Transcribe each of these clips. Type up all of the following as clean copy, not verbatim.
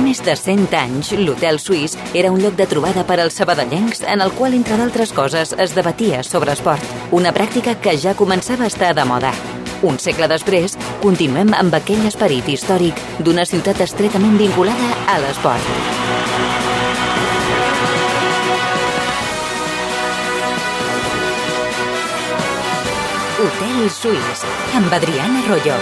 més de 100 anys, l'Hotel Suís era un lloc de trobada per als sabadellencs en el qual, entre d'altres coses, es debatia sobre esport. Una pràctica que ja començava a estar de moda. Un segle després, continuem amb aquell esperit històric d'una ciutat estretament vinculada a l'esport. Hotel Suís, amb Adriana Arroyo.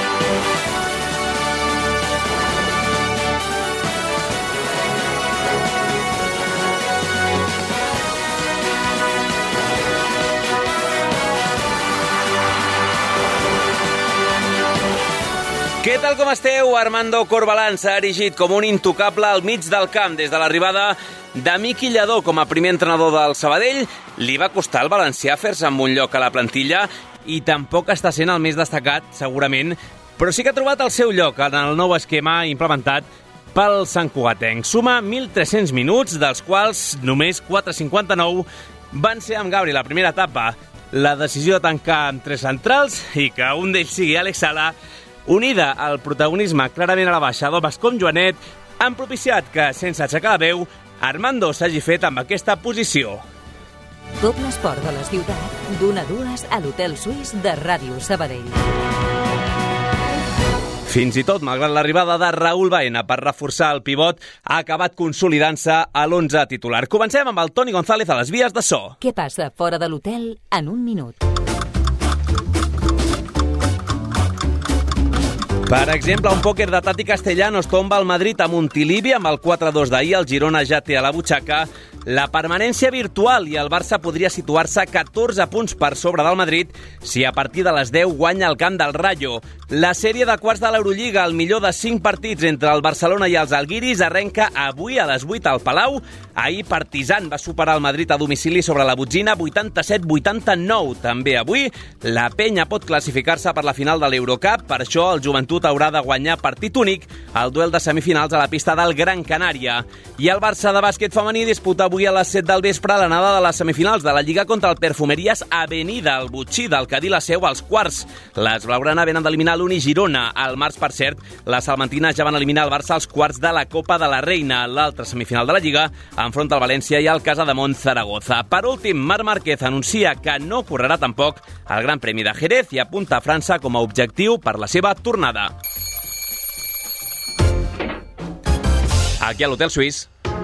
Què tal com esteu? Armando Corbalán s'ha erigit com un intocable al mig del camp des de l'arribada de Miqui Lladó com a primer entrenador del Sabadell. Li va costar al valencià fer-se amb un lloc a la plantilla i tampoc està sent el més destacat, segurament, però sí que ha trobat el seu lloc en el nou esquema implementat pel santcugatenc. Suma 1.300 minuts, dels quals només 459 van ser amb Gabri la primera etapa. La decisió de tancar amb 3 centrals i que un d'ells sigui Àlex Sala, unida al protagonisme clarament a la baixa d'homes com Joanet, han propiciat que, sense aixecar la veu, Armando s'hagi fet amb aquesta posició. Tot l'esport de la ciutat, d'1 a 2 a l'Hotel Suís de Ràdio Sabadell. Fins i tot, malgrat l'arribada de Raúl Baena per reforçar el pivot, ha acabat consolidant-se a l'11 titular. Comencem amb el Toni González a les vies de so. Què passa fora de l'hotel en un minut? Per exemple, un pòquer de Tati Castellanos tomba el Madrid a Montilivi amb el 4-2 d'ahir. El Girona ja té a la butxaca la permanència virtual i el Barça podria situar-se 14 punts per sobre del Madrid si a partir de les 10 guanya el camp del Rayo. La sèrie de quarts de l'Eurolliga, el millor de 5 partits entre el Barcelona i els Alguiris, arrenca avui a les 8 al Palau. Ahir Partizan va superar el Madrid a domicili sobre la Botzina 87-89. També avui la Penya pot classificar-se per la final de l'Eurocup. Per això el Joventut haurà de guanyar partit únic al duel de semifinals a la pista del Gran Canària. I el Barça de bàsquet femení disputa avui a les 7 del vespre l'anada de les semifinals de la Lliga contra el Perfumeries Avenida, el botxí del Cadí la seu als quarts. Les blaugrana venen d'eliminar l'Uni Girona. Al març, per cert, les salmantines ja van eliminar el Barça als quarts de la Copa de la Reina. L'altra semifinal de la Lliga enfronta el València i el Casademont Zaragoza. Per últim, Marc Márquez anuncia que no correrà tampoc el Gran Premi de Jerez i apunta a França com a objectiu per la seva tornada. Aquí a l'Hotel Suís.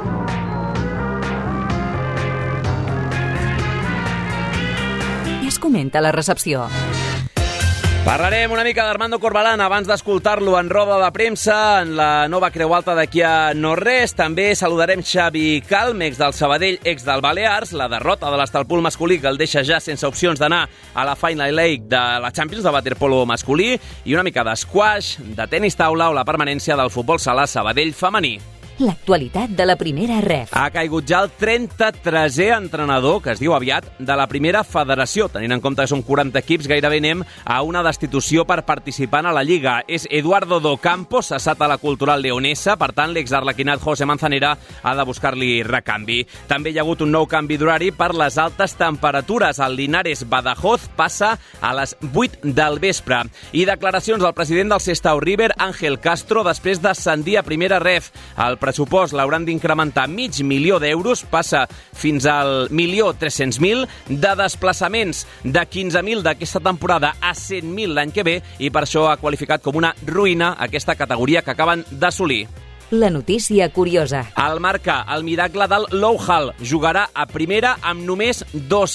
I es comenta a la recepció. Parlarem una mica d'Armando Corbalán abans d'escoltar-lo en roda de premsa en la nova Creu Alta d'aquí a no res. També saludarem Xavi Calm, ex del Sabadell, ex del Balears, la derrota de l'Estalpul masculí que el deixa ja sense opcions d'anar a la Final Eight de la Champions de waterpolo masculí i una mica d'esquash, de tenis taula o la permanència del futbol sala Sabadell femení. L'actualitat de la primera ref. Ha caigut ja el 33è entrenador, que es diu aviat, de la primera federació. Tenint en compte que són 40 equips, gairebé anem a una destitució per participar a la Lliga. És Eduardo Docampo, cessat a la Cultural Leonesa. Per tant, l'exarlequinat José Manzanera ha de buscar-li recanvi. També hi ha hagut un nou canvi d'horari per les altes temperatures. El Linares Badajoz passa a les 8 del vespre. I declaracions del president del Sestao River, Ángel Castro, després d'ascendir a primera ref. El pressupost l'hauran d'incrementar $500.000 d'euros, passa fins al 1.300.000, de desplaçaments de 15.000 d'aquesta temporada a 100.000 l'any que ve, i per això ha qualificat com una ruïna aquesta categoria que acaben d'assolir. La notícia curiosa. El Marca, el miracle del Louhal, jugarà a primera amb només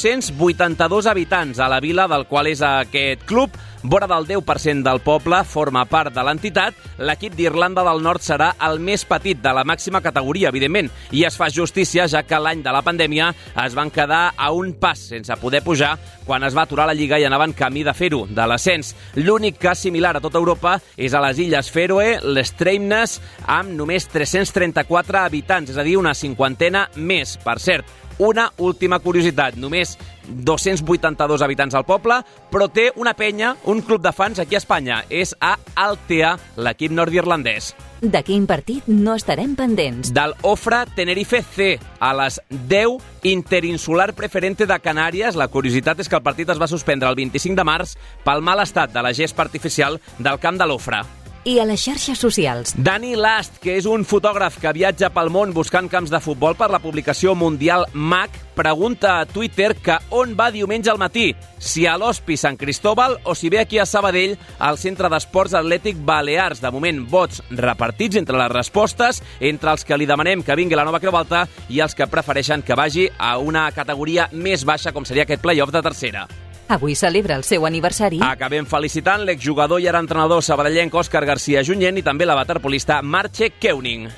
282 habitants a la vila del qual és aquest club. Vora del 10% del poble forma part de l'entitat. L'equip d'Irlanda del Nord serà el més petit de la màxima categoria, evidentment, i es fa justícia, ja que l'any de la pandèmia es van quedar a un pas sense poder pujar quan es va aturar la Lliga i anaven camí de fer-ho, de l'ascens. L'únic cas similar a tota Europa és a les Illes Fèroe, les Streimnes, amb només 334 habitants, és a dir, una cinquantena més. Per cert, una última curiositat, només 282 habitants al poble, però té una penya, un club de fans aquí a Espanya. És a Altea, l'equip nord-irlandès. De quin partit no estarem pendents? Del Ofra Tenerife C, a les 10, Interinsular Preferente de Canàries. La curiositat és que el partit es va suspendre el 25 de març pel mal estat de la gespa artificial del camp de l'Ofra. i a les xarxes socials. Dani Last, que és un fotògraf que viatja pel món buscant camps de futbol per la publicació mundial MAC, pregunta a Twitter que on va diumenge al matí, si a l'Hospi Sant Cristóbal o si ve aquí a Sabadell al Centre d'Esports Atlètic Balears. De moment, vots repartits entre les respostes, entre els que li demanem que vingui la nova Creu Alta i els que prefereixen que vagi a una categoria més baixa, com seria aquest play-off de tercera. Avui celebra el seu aniversari. Acabem felicitant l'exjugador i ara entrenador sabadellenc Òscar García Junyent i també la waterpolista Marche Keuning.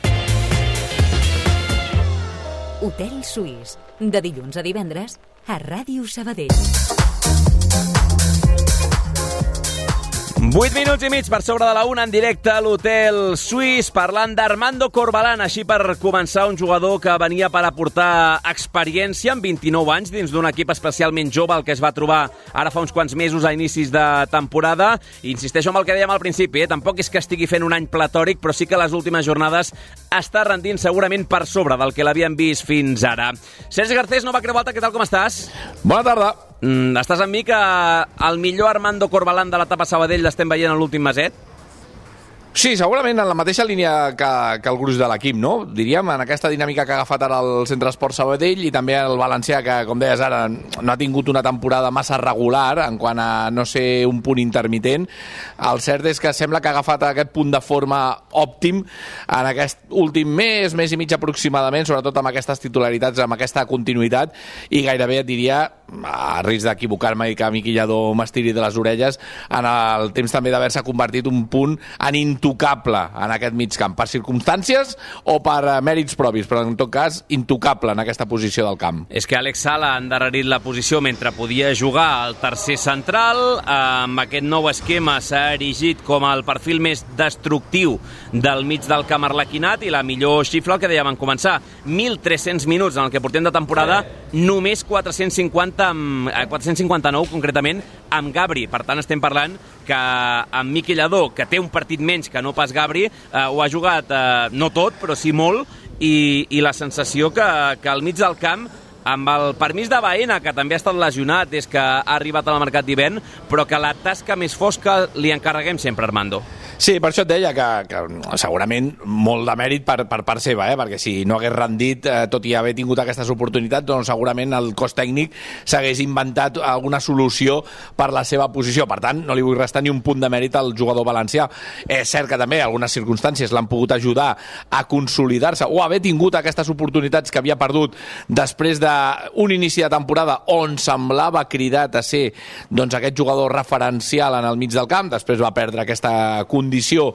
Hotel Suís, de dilluns a divendres a Ràdio Sabadell. 8 minuts i mig per sobre de la 1 en directe a l'Hotel Suís, parlant d'Armando Corbalán, així per començar, un jugador que venia per aportar experiència amb 29 anys dins d'un equip especialment jove, el que es va trobar ara fa uns quants mesos a inicis de temporada. Insisteixo amb el que dèiem al principi, tampoc és que estigui fent un any platòric, però sí que les últimes jornades està rendint segurament per sobre del que l'havíem vist fins ara. Sergi Garcés, nova Creu Alta, què tal, com estàs? Bona tarda. Estàs amb mi que el millor Armando Corbalán de l'etapa Sabadell l'estem veient en l'últim meset? Sí, segurament en la mateixa línia que el gruix de l'equip, no? Diríem, en aquesta dinàmica que ha agafat ara el Centre Esport Sabadell i també el valencià, que, com deies ara, no ha tingut una temporada massa regular en quant a no ser un punt intermitent. El cert és que sembla que ha agafat aquest punt de forma òptim en aquest últim mes i mig aproximadament, sobretot amb aquestes titularitats, amb aquesta continuïtat, i gairebé et diria, a risc d'equivocar-me i que Miqui Lladó m'estiri de les orelles, en el temps també d'haver-se convertit un punt en intocable en aquest mig camp, per circumstàncies o per mèrits propis, però en tot cas intocable en aquesta posició del camp. És que Àlex Sala ha endarrerit la posició mentre podia jugar al tercer central. Amb aquest nou esquema s'ha erigit com el perfil més destructiu del mig del camp arlequinat i la millor xifra, el que dèiem en començar, 1.300 minuts en el que portem de temporada, només 459 concretament amb Gabri. Per tant, estem parlant que amb Miqui Lladó, que té un partit menys que no pas Gabri, ho ha jugat no tot, però sí molt, i la sensació que al mig del camp, amb el permís de Baena, que també ha estat lesionat des que ha arribat al mercat d'hivern, però que la tasca més fosca li encarreguem sempre, Armando. Sí, per això et deia que segurament molt de mèrit per part seva, perquè si no hagués rendit, tot i haver tingut aquestes oportunitats, doncs segurament el cos tècnic s'hagués inventat alguna solució per la seva posició. Per tant, no li vull restar ni un punt de mèrit al jugador valencià. És cert que també algunes circumstàncies l'han pogut ajudar a consolidar-se o haver tingut aquestes oportunitats que havia perdut després d'un inici de temporada on semblava cridat a ser doncs, aquest jugador referencial en el mig del camp. Després va perdre aquesta condició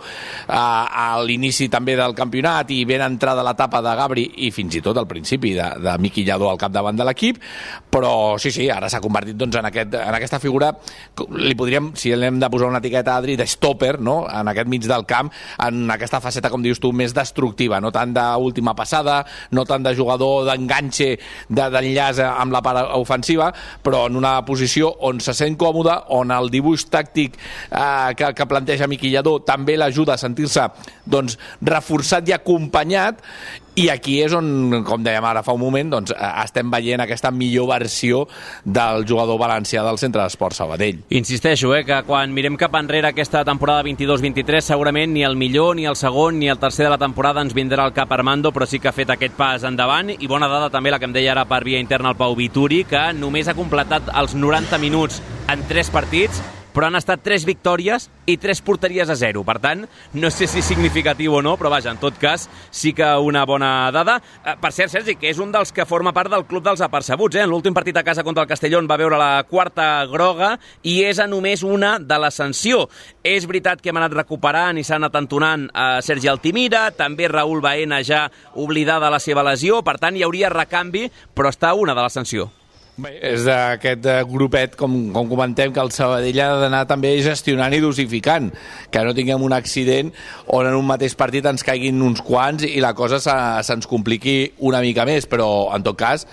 a l'inici també del campionat i ben entrada l'etapa de Gabri i fins i tot al principi de Miqui Lladó al capdavant de l'equip, però sí, ara s'ha convertit doncs, en aquesta figura, li podríem, si l'hem de posar una etiqueta, Adri, de stopper, no? En aquest mig del camp, en aquesta faceta, com dius tu, més destructiva, no tant d'última passada, no tant de jugador d'enganxe, d'enllaç amb la part ofensiva, però en una posició on se sent còmode, on el dibuix tàctic que planteja Miqui Lladó també l'ajuda a sentir-se doncs, reforçat i acompanyat, i aquí és on, com dèiem ara fa un moment, doncs, estem veient aquesta millor versió del jugador valencià del Centre d'Esport Sabadell. Insisteixo, que quan mirem cap enrere aquesta temporada 22-23, segurament ni el millor, ni el segon, ni el tercer de la temporada ens vindrà al cap Armando, però sí que ha fet aquest pas endavant, i bona dada també la que em deia ara per via interna el Pau Vituri, que només ha completat els 90 minuts en 3 partits, però han estat 3 victòries i 3 porteries a 0. Per tant, no sé si és significatiu o no, però vaja, en tot cas, sí que una bona dada. Per cert, Sergi, que és un dels que forma part del club dels apercebuts. En l'últim partit a casa contra el Castellón va veure la 4ª groga i és a només una de la sanció. És veritat que hem anat recuperant i s'ha anat entonant Sergi Altimira, també Raúl Baena ja oblidada la seva lesió, per tant hi hauria recanvi, però està una de la sanció. Bé, és d'aquest grupet, com comentem, que el Sabadell ha d'anar també gestionant i dosificant, que no tinguem un accident on en un mateix partit ens caiguin uns quants i la cosa se'ns compliqui una mica més, però en tot cas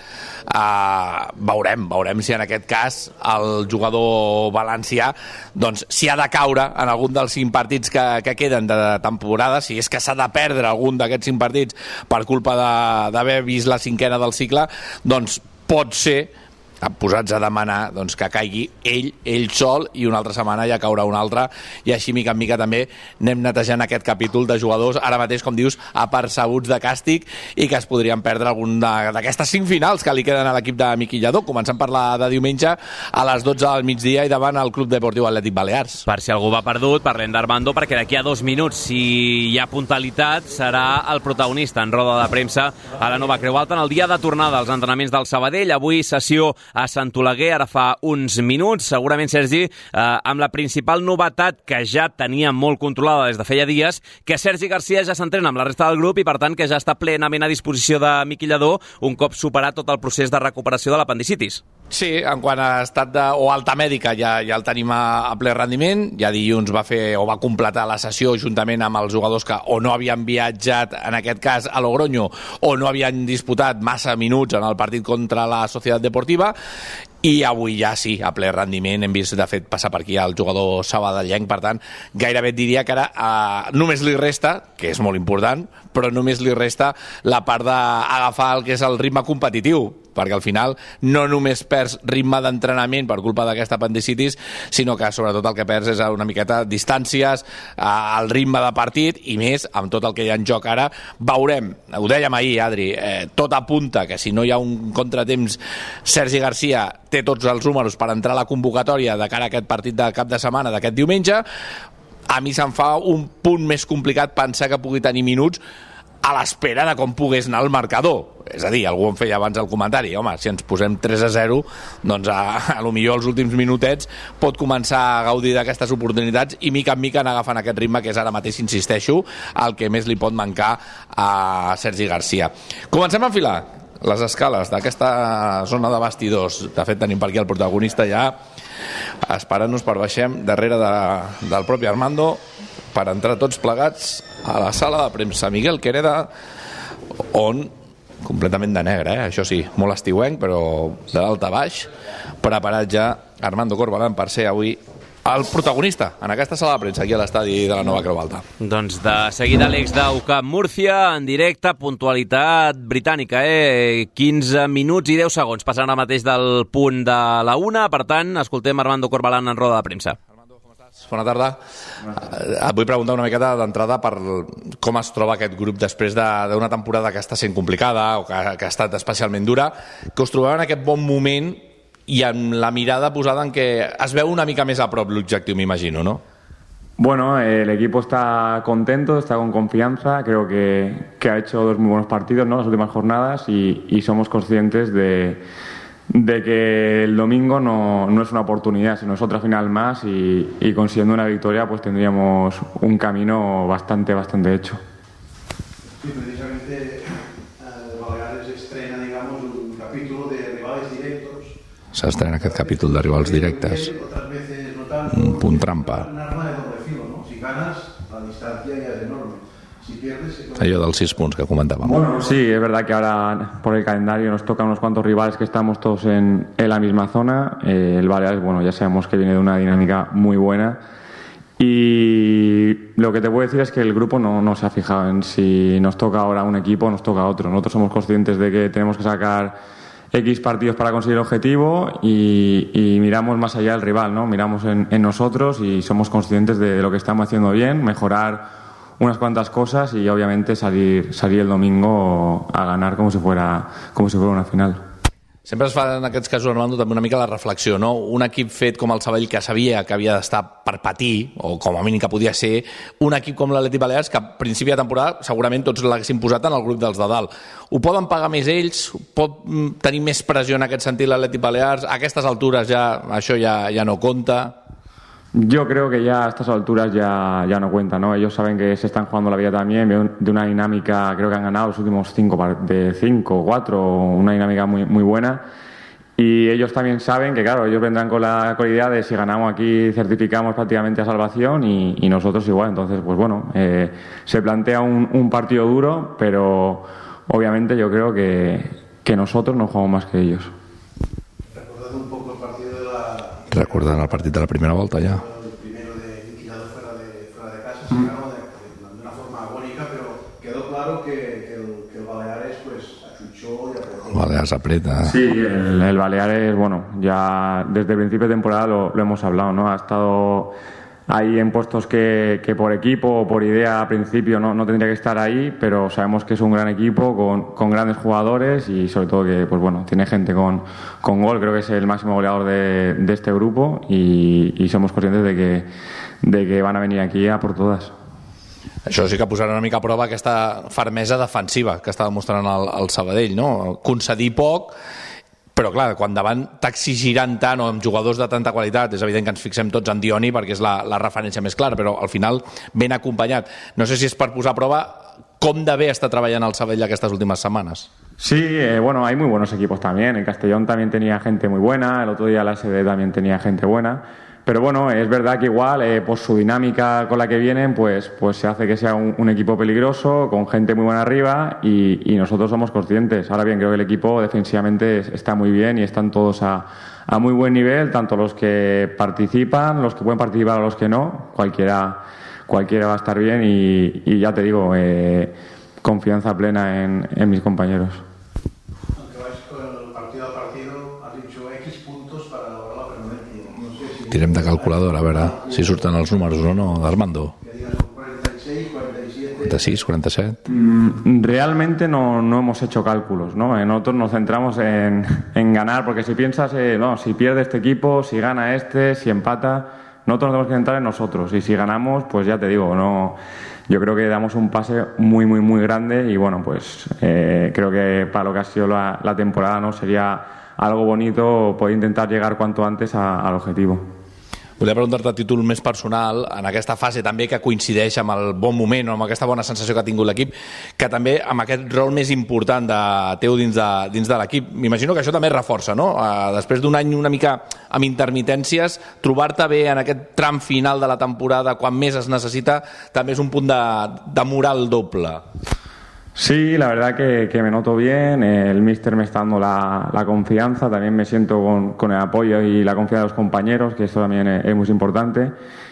veurem si en aquest cas el jugador valencià doncs, si ha de caure en algun dels 5 partits que queden de temporada, si és que s'ha de perdre algun d'aquests 5 partits per culpa d'haver vist la 5ena del cicle, doncs pot ser posats a demanar doncs, que caigui ell sol, i una altra setmana ja caurà un altre, i així mica en mica també anem netejant aquest capítol de jugadors, ara mateix, com dius, apercebuts de càstig i que es podrien perdre algun d'aquestes 5 finals que li queden a l'equip de Miqui Lladó. Començant per la de diumenge a les 12 del migdia i davant el Club Deportiu Atlètic Balears. Per si algú va perdut, parlem d'Armando, perquè d'aquí a 2 minuts, si hi ha puntalitat, serà el protagonista en roda de premsa a la Nova Creu Alta en el dia de tornada als entrenaments del Sabadell. Avui sessió a Sant Oleguer, ara fa uns minuts. Segurament, Sergi, amb la principal novetat que ja tenia molt controlada des de feia dies, que Sergi Garcia ja s'entrena amb la resta del grup i, per tant, que ja està plenament a disposició de Miqui Lladó un cop superat tot el procés de recuperació de l'apendicitis. Sí, en quant a estat o alta mèdica ja el tenim a ple rendiment. Ja dilluns va completar la sessió juntament amb els jugadors que o no havien viatjat, en aquest cas a Logroño, o no havien disputat massa minuts en el partit contra la Societat Deportiva, i avui ja sí, a ple rendiment. Hem vist de fet passar per aquí el jugador sabadellenc, per tant gairebé et diria que ara només li resta, que és molt important, però només li resta la part d'agafar el que és el ritme competitiu, perquè al final no només perds ritme d'entrenament per culpa d'aquesta apendicitis, sinó que sobretot el que perds és una miqueta distàncies, el ritme de partit, i més amb tot el que hi ha en joc ara. Veurem, ho dèiem ahir, Adri, tot apunta que si no hi ha un contratemps, Sergi Garcia té tots els números per entrar a la convocatòria de cara a aquest partit de cap de setmana d'aquest diumenge. A mi se'm fa un punt més complicat pensar que pugui tenir minuts a l'espera de com pogués anar el marcador. És a dir, algú em feia abans el comentari, home, si ens posem 3-0, doncs a lo millor els últims minutets pot començar a gaudir d'aquestes oportunitats i mica en mica anar agafant aquest ritme que és ara mateix, insisteixo, el que més li pot mancar a Sergi Garcia. Comencem a enfilar les escales d'aquesta zona de bastidors. De fet, tenim per aquí el protagonista ja esperant-nos per baixem darrere del propi Armando per entrar tots plegats a la sala de premsa Miguel Quereda, on completament de negre, això sí, molt estiuenc, però de dalt a baix, preparat ja Armando Corbalán per ser avui el protagonista en aquesta sala de premsa aquí a l'estadi de la Nova Creu Alta. Doncs de seguida l'Ex d'UCAM Múrcia en directe, puntualitat britànica, 15 minuts i 10 segons passant ara mateix del punt de la 1, per tant escoltem Armando Corbalán en roda de premsa. Armando, com estàs? Bona tarda. Et vull preguntar una miqueta d'entrada per com es troba aquest grup després d'una temporada que està sent complicada o que ha estat especialment dura, que us trobeu en aquest bon moment y amb la mirada posada en que es veu una mica més a prop l'objectiu, m'imagino, ¿no? Bueno, el equipo está contento, está con confianza, creo que ha hecho 2 muy buenos partidos, ¿no?, las últimas jornadas, y somos conscientes de que el domingo no es una oportunidad, sino es otra final más, y consiguiendo una victoria pues tendríamos un camino bastante hecho. Sí, precisamente Baleares estrena, digamos, un capítulo de rivales directos. S'estrena aquest capítol de rivals directes. Un punt trampa. Un arma de doble filo, ¿no? Si ganas, la distancia ya es enorme. Si pierdes... Allò dels 6 punts que comentàvem. Bueno, sí, es verdad que ahora por el calendario nos tocan unos cuantos rivales que estamos todos en la misma zona. El Baleares, bueno, ya sabemos que viene de una dinámica muy buena. Y lo que te puedo decir es que el grupo no se ha fijado en si nos toca ahora un equipo o nos toca otro. Nosotros somos conscientes de que tenemos que sacar X partidos para conseguir el objetivo y miramos más allá del rival, ¿no? Miramos en nosotros y somos conscientes de lo que estamos haciendo bien, mejorar unas cuantas cosas y obviamente salir el domingo a ganar como si fuera una final. Sempre es fa en aquests casos, Armando, també una mica la reflexió, no? Un equip fet com el Sabadell, que sabia que havia d'estar per patir, o com a mínim que podia ser, un equip com l'Atlètic Balears, que a principi de temporada segurament tots l'haguessin posat en el grup dels de dalt. Ho poden pagar més ells? Pot tenir més pressió en aquest sentit l'Atlètic Balears? A aquestes altures això ja no compta? Yo creo que ya a estas alturas ya no cuenta, ¿no? Ellos saben que se están jugando la vida también, de una dinámica, creo que han ganado los últimos 5 o 4, una dinámica muy buena. Y ellos también saben que, claro, ellos vendrán con la idea de si ganamos aquí certificamos prácticamente a salvación y nosotros igual. Entonces, pues bueno, se plantea un partido duro, pero obviamente yo creo que nosotros no jugamos más que ellos. Recordant el partit de la primera volta ja. El primero de Miqui Lladó fuera de casa, se ganó de una forma agónica, pero quedó claro que el Baleares pues achuchó y apretó. Baleares aprieta. Sí, el Baleares, bueno, ya desde el principio de temporada lo hemos hablado, ¿no? Ha estado ahí en puestos que por equipo o por idea al principio no tendría que estar ahí, pero sabemos que es un gran equipo con grandes jugadores y sobre todo que, pues bueno, tiene gente con gol. Creo que es el máximo goleador de este grupo y somos conscientes de que van a venir aquí a por todas. Això sí que posarà una mica a prova aquesta fermesa defensiva que està demostrant el Sabadell, no? Concedir poc, però clar, quan davant t'exigiran tant o amb jugadors de tanta qualitat, és evident que ens fixem tots en Dioni perquè és la referència més clara, però al final ben acompanyat. No sé si és per posar a prova com de bé està treballant el Sabadell aquestes últimes setmanes. Sí, bueno, hay muy buenos equipos también. El Castellón también tenía gente muy buena, el otro día la SD también tenía gente buena. Pero bueno, es verdad que igual, por su dinámica con la que vienen, pues se hace que sea un equipo peligroso, con gente muy buena arriba y nosotros somos conscientes. Ahora bien, creo que el equipo defensivamente está muy bien y están todos a muy buen nivel, tanto los que participan, los que pueden participar o los que no. Cualquiera va a estar bien y ya te digo, confianza plena en mis compañeros. Tirem de calculadora, a veure si surten els números o no, d'Armando. 46, 47. Realmente no hemos hecho cálculos, ¿no? Nosotros nos centramos en ganar, porque si piensas, no, si pierde este equipo, si gana este, si empata, nosotros nos tenemos que centrar en nosotros y si ganamos, pues ya te digo, no, yo creo que damos un pase muy, muy, muy grande y bueno, pues creo que para lo que ha sido la temporada, ¿no? Sería algo bonito poder intentar llegar cuanto antes al objetivo. Volia preguntar-te a títol més personal, en aquesta fase també que coincideix amb el bon moment o amb aquesta bona sensació que ha tingut l'equip, que també amb aquest rol més important teu dins de l'equip. M'imagino que això també reforça, no? Després d'un any una mica amb intermitències, trobar-te bé en aquest tram final de la temporada, quan més es necessita, també és un punt de moral doble. Sí, la verdad que me noto bien, el míster me está dando la confianza, también me siento con el apoyo y la confianza de los compañeros, que eso también es muy importante.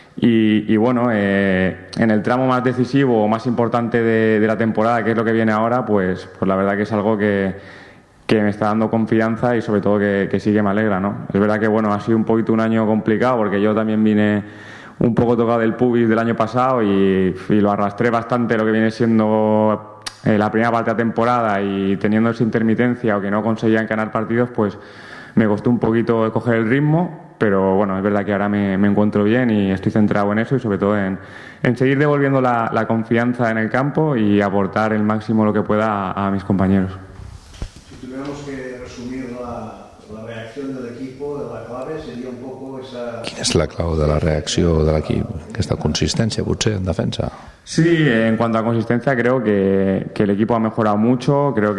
Y bueno, en el tramo más decisivo o más importante de la temporada, que es lo que viene ahora, pues la verdad que es algo que me está dando confianza y sobre todo que sí que me alegra, ¿no? Es verdad que bueno, ha sido un poquito un año complicado porque yo también vine un poco tocado del pubis del año pasado y lo arrastré bastante lo que viene siendo la primera parte de la temporada y teniendo esa intermitencia o que no conseguían ganar partidos, pues me costó un poquito coger el ritmo, pero bueno, es verdad que ahora me encuentro bien y estoy centrado en eso y sobre todo en seguir devolviendo la confianza en el campo y aportar el máximo lo que pueda a mis compañeros. Si tuviéramos que resumir la reacción del equipo, la clave sería un poco esa... Quina és la clau de la reacció de l'equip? Aquesta consistència, potser, en defensa? Sí, en cuanto a consistencia creo que el equipo ha mejorado mucho, creo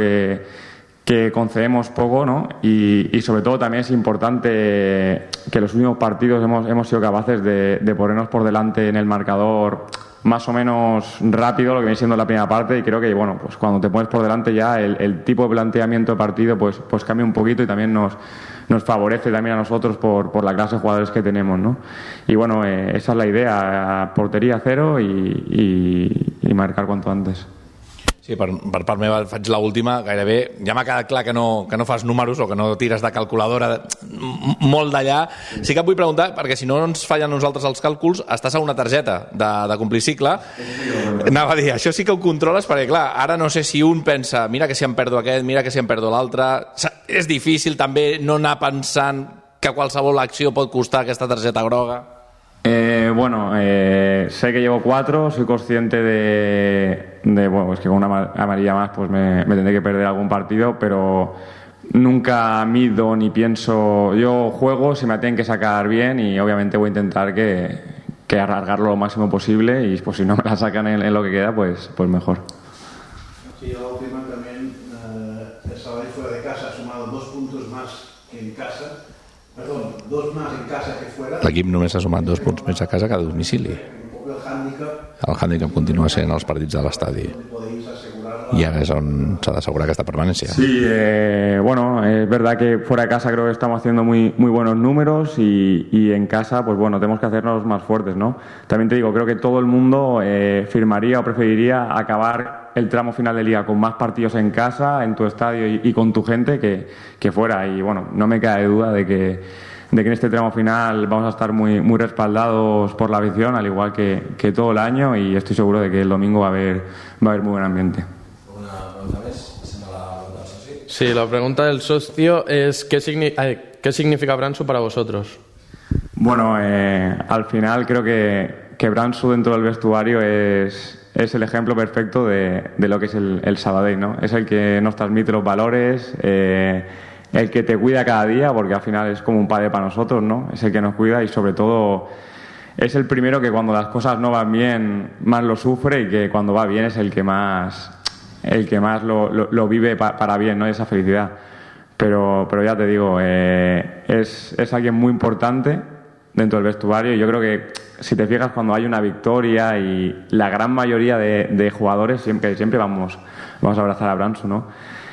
que concedemos poco, ¿no? Y sobre todo también es importante que los últimos partidos hemos sido capaces de ponernos por delante en el marcador más o menos rápido, lo que viene siendo la primera parte, y creo que bueno, pues cuando te pones por delante ya el tipo de planteamiento de partido pues cambia un poquito y también nos favorece también a nosotros por la clase de jugadores que tenemos, ¿no? Y bueno, esa es la idea, portería cero y marcar cuanto antes. Sí, per part meva faig l'última, gairebé ja m'ha quedat clar que no fas números o que no tires de calculadora molt d'allà. Sí que et vull preguntar, perquè si no ens fallen nosaltres els càlculs, estàs a una targeta de complir cicle. Anava a dir, això sí que ho controles, perquè clar, ara no sé si un pensa, mira que si em perdo aquest, mira que si em perdo l'altre. És difícil també no anar pensant que qualsevol acció pot costar aquesta targeta groga. Bueno, sé que llevo 4, soy consciente de bueno, es que con una amarilla más pues me tendré que perder algún partido, pero nunca mido ni pienso. Yo juego si me tienen que sacar bien y obviamente voy a intentar que alargarlo lo máximo posible y pues si no me la sacan en lo que queda, pues mejor. Sí, la última también, el Sabadell fuera de casa ha sumado 2 puntos más que en casa. Perdón, 2 más en casa que fuera. L'equip només ha sumat 2 punts més a casa que a domicili. El hàndicap continua sent els partits de l'estadi. Y ahora es on s'ha d'assegurar aquesta permanencia. Sí, bueno, es verdad que fuera de casa creo que estamos haciendo muy, muy buenos números y en casa, pues bueno, tenemos que hacernos más fuertes, ¿no? También te digo, creo que todo el mundo firmaría o preferiría acabar el tramo final de liga con más partidos en casa, en tu estadio y con tu gente que fuera. Y bueno, no me queda de duda de que en este tramo final vamos a estar muy, muy respaldados por la afición, al igual que todo el año, y estoy seguro de que el domingo va a haber muy buen ambiente. Una pregunta més, sembla la pregunta del soci. Sí, la pregunta del socio es ¿qué significa Branso para vosotros? Bueno, al final creo que Branso dentro del vestuario es el ejemplo perfecto de lo que es el Sabadell, ¿no? Es el que nos transmite los valores, el que te cuida cada día, porque al final es como un padre para nosotros, ¿no? Es el que nos cuida y sobre todo es el primero que cuando las cosas no van bien más lo sufre, y que cuando va bien es el que más lo vive para bien, ¿no? Esa felicidad. Pero ya te digo, es alguien muy importante dentro del vestuario, y yo creo que si te fijas, cuando hay una victoria, y la gran mayoría de jugadores siempre vamos a abrazar a Branso, ¿no?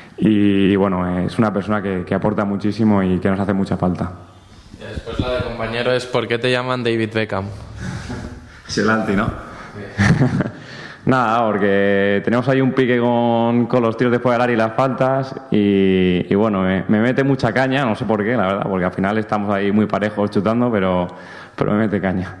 Y bueno, es una persona que aporta muchísimo y que nos hace mucha falta. Y después la de compañero es ¿por qué te llaman David Beckham? Es el anti, ¿no? Sí. Nada, porque tenemos ahí un pique con los tiros de fuera del área y las faltas, y bueno, me mete mucha caña, no sé por qué, la verdad, porque al final estamos ahí muy parejos chutando, però me mete caña.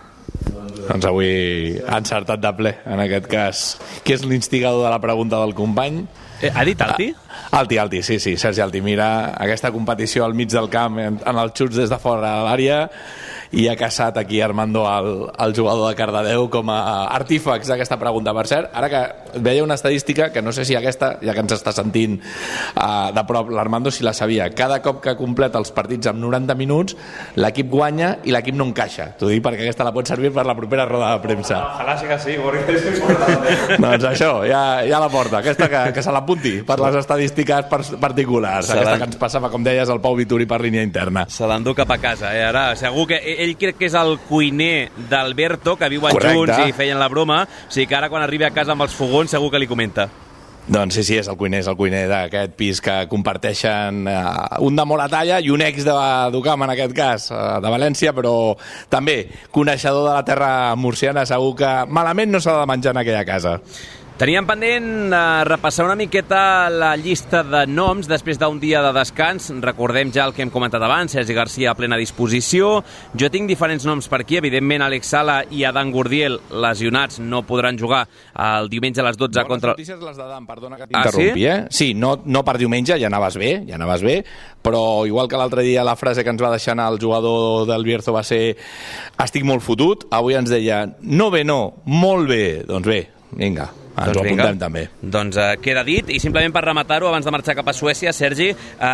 Doncs avui ha encertat de ple, en aquest cas. Qui és l'instigador de la pregunta del company? Ha dit Alti? Alti, sí, Sergi Alti. Mira aquesta competició al mig del camp, en els xuts des de fora de l'àrea, i ha caçat aquí Armando, el jugador de Cardedeu, com a artífex d'aquesta pregunta. Per cert, ara que veia una estadística, que no sé si aquesta, ja que ens està sentint de prop, l'Armando si la sabia. Cada cop que completa els partits amb 90 minuts, l'equip guanya i l'equip no encaixa. T'ho dic perquè aquesta la pot servir per la propera roda de premsa. Ojalá sí que sí, porque es importante. Doncs això, ja la porta. Aquesta que se l'apunti per les estadístiques particulars. Aquesta que ens passava, com deies, el Pau Vituri per línia interna. Se l'endú cap a casa, Ara, segur que ell crec que és el cuiner d'Alberto, que viuen junts i feien la broma, o sigui que ara quan arribi a casa amb els fogons segur que li comenta. Doncs sí, és el cuiner d'aquest pis que comparteixen un de Moratalla i un ex d'Ucam, en aquest cas, de València, però també coneixedor de la terra murciana, segur que malament no s'ha de menjar en aquella casa. Teníem pendent repassar una miqueta la llista de noms després d'un dia de descans. Recordem ja el que hem comentat abans, Sergi Garcia a plena disposició. Jo tinc diferents noms per aquí. Evidentment, Alex Sala i Adán Gurdiel, lesionats, no podran jugar el diumenge a les 12 contra... Bones notícies les d'Adán, perdona que t'interrompi, Sí, no per diumenge, ja anaves bé, però igual que l'altre dia la frase que ens va deixar anar el jugador del Bierzo va ser estic molt fotut, avui ens deia no, molt bé. Doncs bé, vinga. Ens ho apuntem també. Doncs queda dit, i simplement per rematar-ho abans de marxar cap a Suècia, Sergi,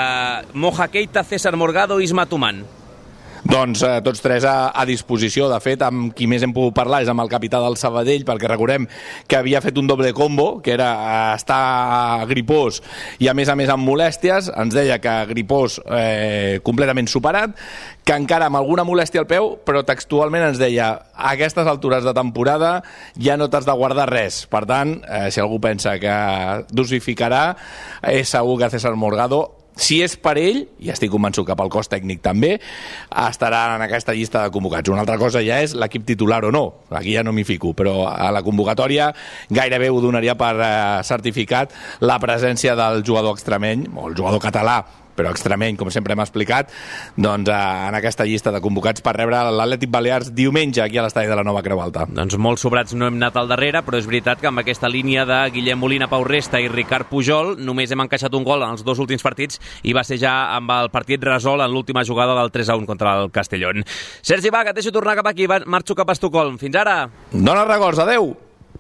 Moja Keita, César Morgado i Isma Tuman. Doncs tots tres a disposició. De fet, amb qui més hem pogut parlar és amb el capità del Sabadell, perquè recordem que havia fet un doble combo, que era estar gripós i a més amb molèsties. Ens deia que gripós completament superat, que encara amb alguna molèstia al peu, però textualment ens deia a aquestes altures de temporada ja no t'has de guardar res. Per tant, si algú pensa que dosificarà, és segur que César Morgado, si és per ell, i estic convençut que pel cos tècnic també, estarà en aquesta llista de convocats. Una altra cosa ja és l'equip titular o no. Aquí ja no m'hi fico, però a la convocatòria gairebé ho donaria per certificat la presència del jugador extremeny, o el jugador català, però extremeny, com sempre hem explicat, doncs en aquesta llista de convocats per rebre l'Atlètic Balears diumenge aquí a l'estadi de la Nova Creu Alta. Doncs molt sobrats no hem anat al darrere, però és veritat que amb aquesta línia de Guillem Molina, Pau Resta i Ricard Pujol només hem encaixat un gol en els dos últims partits i va ser ja amb el partit resolt en l'última jugada del 3-1 contra el Castellón. Sergi, va, que et deixo tornar cap aquí, marxo cap a Estocolm. Fins ara! Dona records, adeu!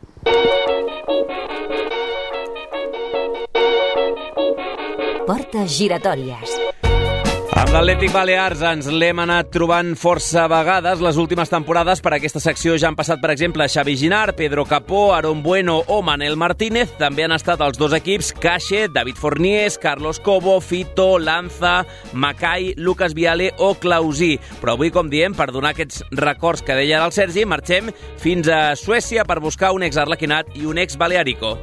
Portes giratòries. Amb l'Atlètic Balears ens l'hem anat trobant força vegades les últimes temporades. Per aquesta secció ja han passat, per exemple, Xavi Ginard, Pedro Capó, Aaron Bueno o Manel Martínez. També han estat els dos equips Cache, David Forniés, Carlos Cobo, Fito, Lanza, Macai, Lucas Viale o Clausí. Però avui, com diem, per donar aquests records que deia el Sergi, marxem fins a Suècia per buscar un ex-arlequinat i un ex-balearico.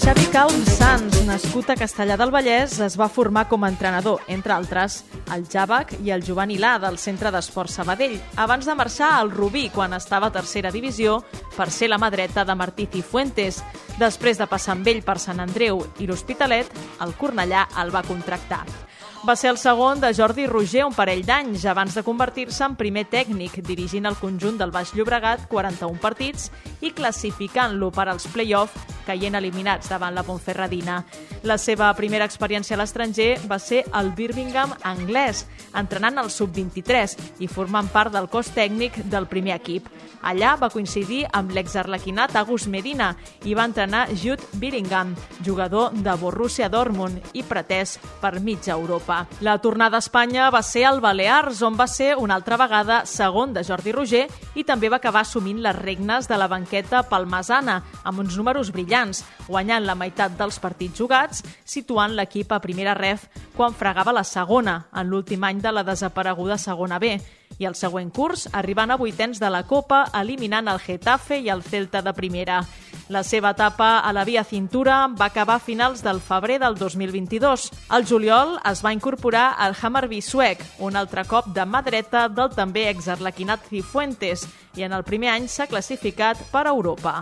Xavi Calm Sans, nascut a Castellar del Vallès, es va formar com a entrenador, entre altres, al Jàvec i al Juvenil A del Centre d'Esport Sabadell, abans de marxar al Rubí quan estava a tercera divisió per ser la mà dreta de Martí Cifuentes. Després de passar amb ell per Sant Andreu i l'Hospitalet, el Cornellà el va contractar. Va ser el segon de Jordi Roger un parell d'anys, abans de convertir-se en primer tècnic, dirigint el conjunt del Baix Llobregat 41 partits i classificant-lo per als play-off, caient eliminats davant la Ponferradina. La seva primera experiència a l'estranger va ser al Birmingham anglès, entrenant el sub-23 i formant part del cos tècnic del primer equip. Allà va coincidir amb l'exarlequinat Agus Medina i va entrenar Jude Bellingham, jugador de Borussia Dortmund i pretès per mitja Europa. La tornada a Espanya va ser al Balears, on va ser una altra vegada segon de Jordi Roger i també va acabar assumint les regnes de la banqueta palmesana, amb uns números brillants, guanyant la meitat dels partits jugats, situant l'equip a primera ref quan fregava la segona, en l'últim any de la desapareguda segona B, i el següent curs arribant a vuitens de la Copa, eliminant el Getafe i el Celta de primera. La seva etapa a la Via Cintura va acabar a finals del febrer del 2022. Al juliol es va incorporar al Hammarby suec, un altre cop de mà dreta del també exarlequinat Cifuentes, i en el primer any s'ha classificat per Europa.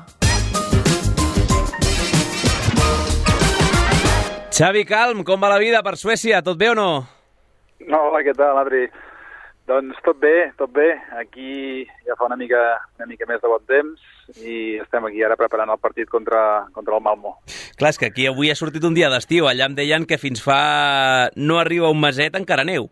Xavi Calm, com va la vida per Suècia? Tot bé o no? No, hola, què tal, Adri? Doncs tot bé, tot bé. Aquí ja fa una mica més de bon temps i estem aquí ara preparant el partit contra el Malmö. Clar, és que aquí avui ha sortit un dia d'estiu. Allà em deien que fins fa no arriba un meset encara neu.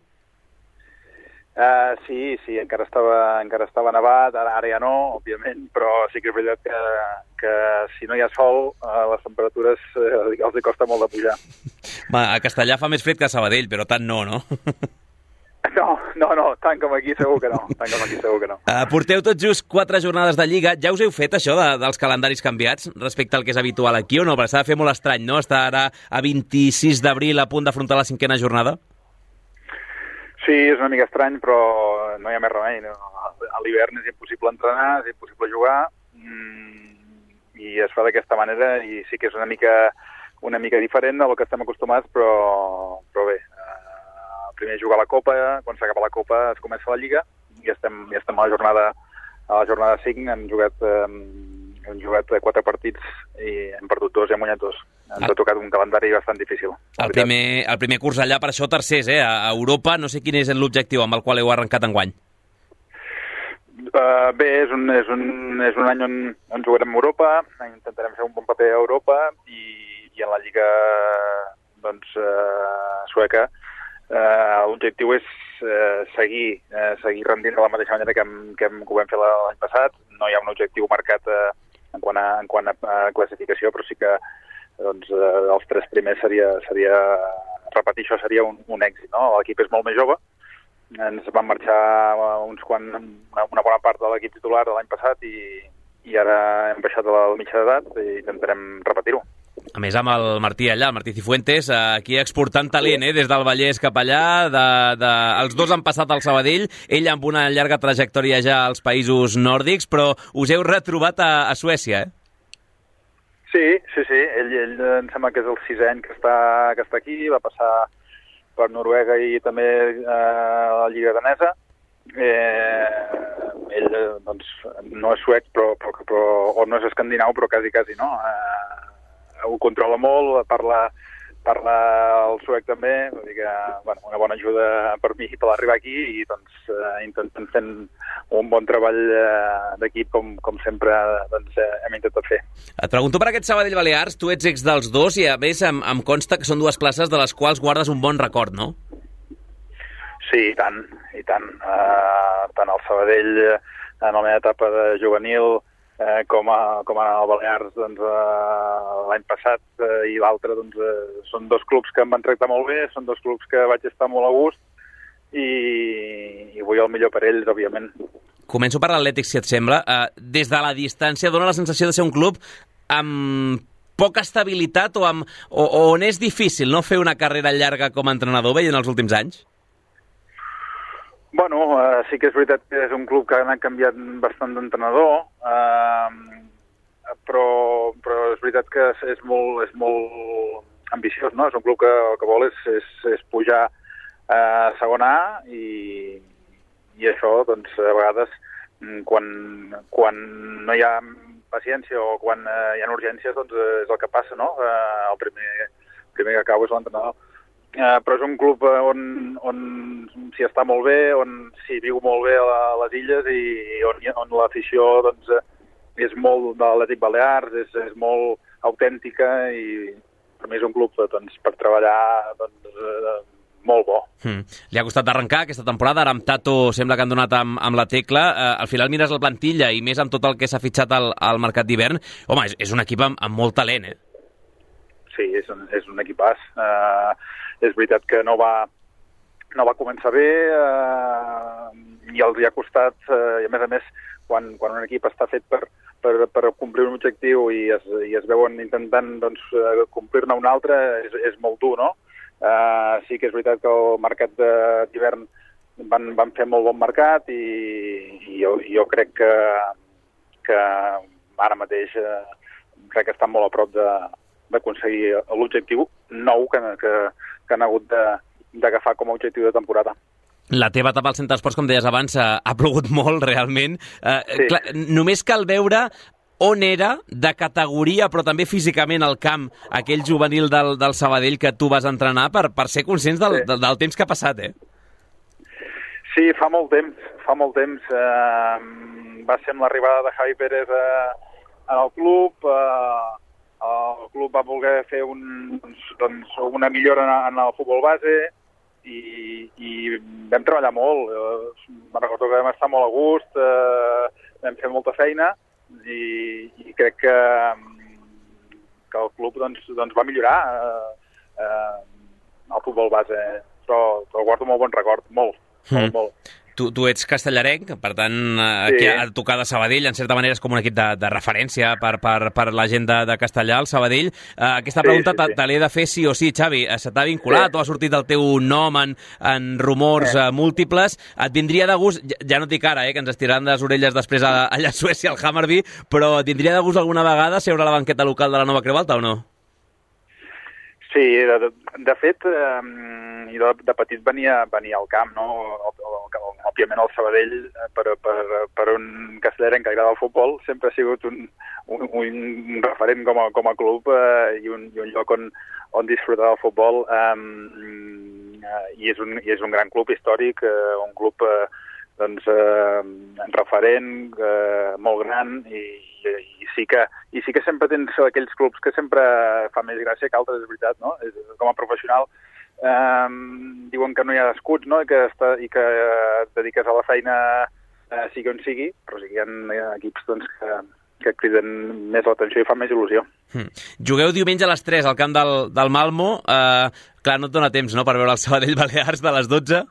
Sí, encara estava nevat, ara ja no, òbviament, però sí que és veritat que si no hi ha sol, les temperatures els costa molt de pujar. A Castellà fa més fred que a Sabadell, però tant no, no? No, tant com aquí segur que no. Porteu tot just 4 jornades de Lliga. Ja us heu fet això dels calendaris canviats respecte al que és habitual aquí o no? Perquè s'ha de fer molt estrany, no? Estar ara a 26 d'abril a punt d'afrontar la 5a jornada. Sí, és una mica estrany, però no hi ha més remei. No? A l'hivern és impossible entrenar, és impossible jugar, i es fa d'aquesta manera, i sí que és una mica diferent del que estem acostumats, però bé. Primer jugar la Copa, quan s'acaba la Copa es comença la Lliga, i estem a la jornada 5, hem jugat 4 partits i hem perdut 2 i hem guanyat 2. Ens ha tocat un calendari bastant difícil. El primer curs allà, per això tercers, a Europa. No sé quin és l'objectiu amb el qual heu arrencat enguany. Bé, és un any on jugarem a Europa, intentarem fer un bon paper a Europa i en la Lliga sueca l'objectiu és seguir rendint de la mateixa manera que ho vam fer l'any passat. No hi ha un objectiu marcat en quant a classificació, però sí que els 3 primers seria repetir això seria un èxit, no? L'equip és molt més jove, ens van marxar una bona part de l'equip titular de l'any passat i ara hem baixat a la mitja d'edat i intentarem repetir-ho. A més, amb el Martí allà, el Martí Cifuentes, aquí exportant talent, des del Vallès cap allà. Els dos han passat al Sabadell, ell amb una llarga trajectòria ja als països nòrdics, però us heu retrobat a Suècia, Sí. Ell em sembla que és el 6è any que està aquí, va passar per Noruega i també a la Lliga danesa. Ell, no és suec, o no és escandinau, però quasi, no? Ho controla molt, parla el suec també, vull dir que una bona ajuda per mi per arribar aquí i intentant fent un bon treball d'equip com sempre hem intentat fer. Et pregunto per aquest Sabadell Balears, tu ets ex dels dos i a més em consta que són 2 places de les quals guardes un bon record, no? Sí, i tant. Tant el Sabadell en la meva etapa de juvenil com al Balears l'any passat i l'altre són 2 clubs que em van tractar molt bé, són 2 clubs que vaig estar molt a gust i vull el millor per ells, òbviament. Començo per l'Atlètic, si et sembla. Des de la distància dona la sensació de ser un club amb poca estabilitat o on és difícil no fer una carrera llarga com a entrenador veient els últims anys? Sí que és veritat que és un club que ha anat canviant bastant d'entrenador. però és veritat que és molt ambiciós, no? És un club que el que vol és pujar a segona A i això, doncs, a vegades, quan no hi ha paciència o quan hi ha urgències, doncs és el que passa, no? El primer que acaba és l'entrenador. Però és un club on s'hi està molt bé, on s'hi viu molt bé a les illes i on l'afició doncs, és molt de l'Atlètic Balears, és molt autèntica i per mi és un club doncs, per treballar doncs, molt bo. Li ha costat d'arrencar aquesta temporada, ara amb Tato sembla que han donat amb la tecla. Al final mires la plantilla i més amb tot el que s'ha fitxat al mercat d'hivern. Home, és un equip amb molt talent, eh? Sí, és un equipàs. És veritat que no va començar bé i els hi ha costat, i a més, quan un equip està fet per complir un objectiu i es veuen intentant doncs, complir-ne un altre, és molt dur, no? Sí que és veritat que el mercat d'hivern van fer molt bon mercat i jo crec que ara mateix crec que estan molt a prop d'aconseguir l'objectiu nou que han hagut d'agafar com a objectiu de temporada. La teva etapa al Centre d'Esports, com deies abans, ha plogut molt, realment. Sí. Clar, només cal veure on era, de categoria, però també físicament al camp, aquell juvenil del Sabadell que tu vas entrenar per ser conscients del temps que ha passat, eh? Sí, fa molt temps. Va ser amb l'arribada de Javi Pérez al club. El club va voler fer una millora en el futbol base i vam treballar molt. Me'n recordo que vam estar molt a gust, vam fer molta feina i crec que el club doncs va millorar el futbol base, però guardo molt bon record, molt. Tu ets castellarenc, per tant, aquí a tocar de Sabadell, en certa manera és com un equip de referència per la gent de Castellà, el Sabadell. Aquesta pregunta te l'he de fer sí o sí, Xavi. Se t'ha vinculat o ha sortit el teu nom en rumors múltiples? Et vindria de gust, ja no et dic ara, que ens estiraran de les orelles després allà a Suècia, al Hammarby, però et vindria de gust alguna vegada seure a la banqueta local de la Nova Creu Alta o no? Sí, de fet, jo de petit venia al camp, no? Òbviament el Sabadell, per un castellarenc que agrada el futbol, sempre ha sigut un referent com a club i un lloc on disfrutar del futbol. I és un gran club històric, un club referent, molt gran i sí que sempre tens aquells clubs que sempre fa més gràcia que altres, és veritat, no? Com a professional diuen que no hi ha escuts, no? I que et dediques a la feina sigui on sigui, però sí que hi ha equips que criden més l'atenció i fan més il·lusió. Jugueu diumenge a les 3 al camp del Malmo. Clar, no et dona temps, no?, per veure el Sabadell Balears de les 12?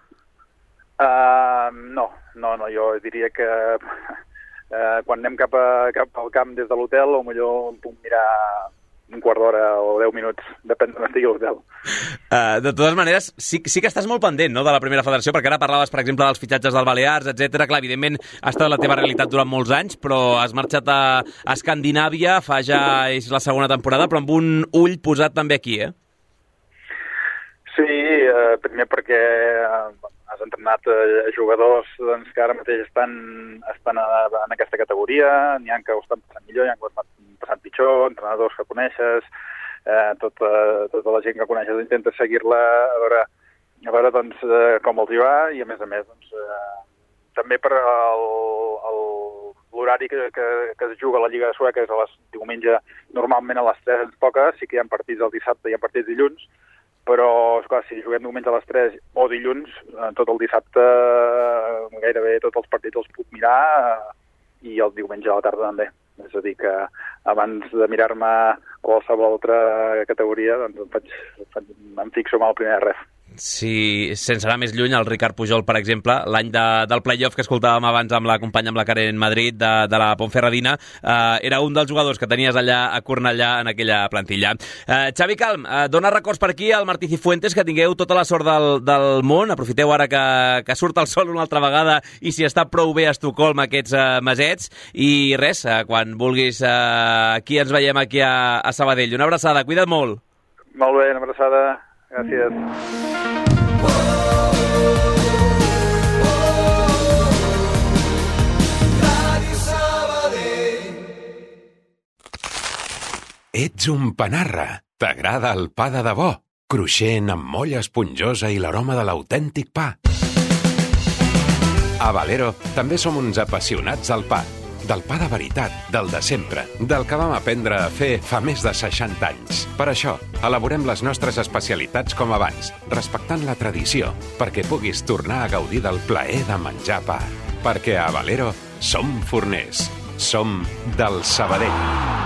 No, jo diria que quan anem cap al camp des de l'hotel, potser em puc mirar un quart d'hora o 10 minuts, depèn d'on estigui a l'hotel. De totes maneres, sí que estàs molt pendent, no?, de la primera federació, perquè ara parlaves, per exemple, dels fitxatges del Balears, etc. Clar, evidentment, ha estat la teva realitat durant molts anys, però has marxat a Escandinàvia, fa ja és la segona temporada, però amb un ull posat també aquí, eh? Sí, primer perquè has entrenat jugadors que ara mateix estan en aquesta categoria, n'hi ha que ho estan passant millor, n'hi ha que ho estan passant pitjor, entrenadors que coneixes, tota la gent que coneixes intenta seguir-la a veure doncs, com els hi va, i a més també per l'horari que es juga a la Lliga Sueca és diumenge, normalment a les 3 ens toca, sí que hi ha partits el dissabte i hi ha partits dilluns, però, esclar, si juguem diumenge a les 3 o dilluns, tot el dissabte gairebé tots els partits els puc mirar i el diumenge a la tarda també. És a dir, que abans de mirar-me qualsevol altra categoria, doncs em fixo amb el primer ref. si sense anar més lluny, el Ricard Pujol, per exemple, l'any del play-off que escoltàvem abans amb la companya, amb la Karen Madrid, de la Ponferradina, era un dels jugadors que tenies allà a Cornellà en aquella plantilla. Xavi Calm, dona records per aquí al Martí Cifuentes, que tingueu tota la sort del món. Aprofiteu ara que surt el sol una altra vegada i si està prou bé a Estocolm aquests mesets. I res, quan vulguis, aquí ens veiem aquí a Sabadell. Una abraçada, cuida't molt. Molt bé, una abraçada. Gràcies. Ets un panarra. T'agrada el pa de debò? Cruixent, amb molla esponjosa i l'aroma de l'autèntic pa. A Valero també som uns apassionats del pa. Del pa de veritat, del de sempre, del que vam aprendre a fer fa més de 60 anys. Per això, elaborem les nostres especialitats com abans, respectant la tradició, perquè puguis tornar a gaudir del plaer de menjar pa. Perquè a Valero som forners. Som del Sabadell.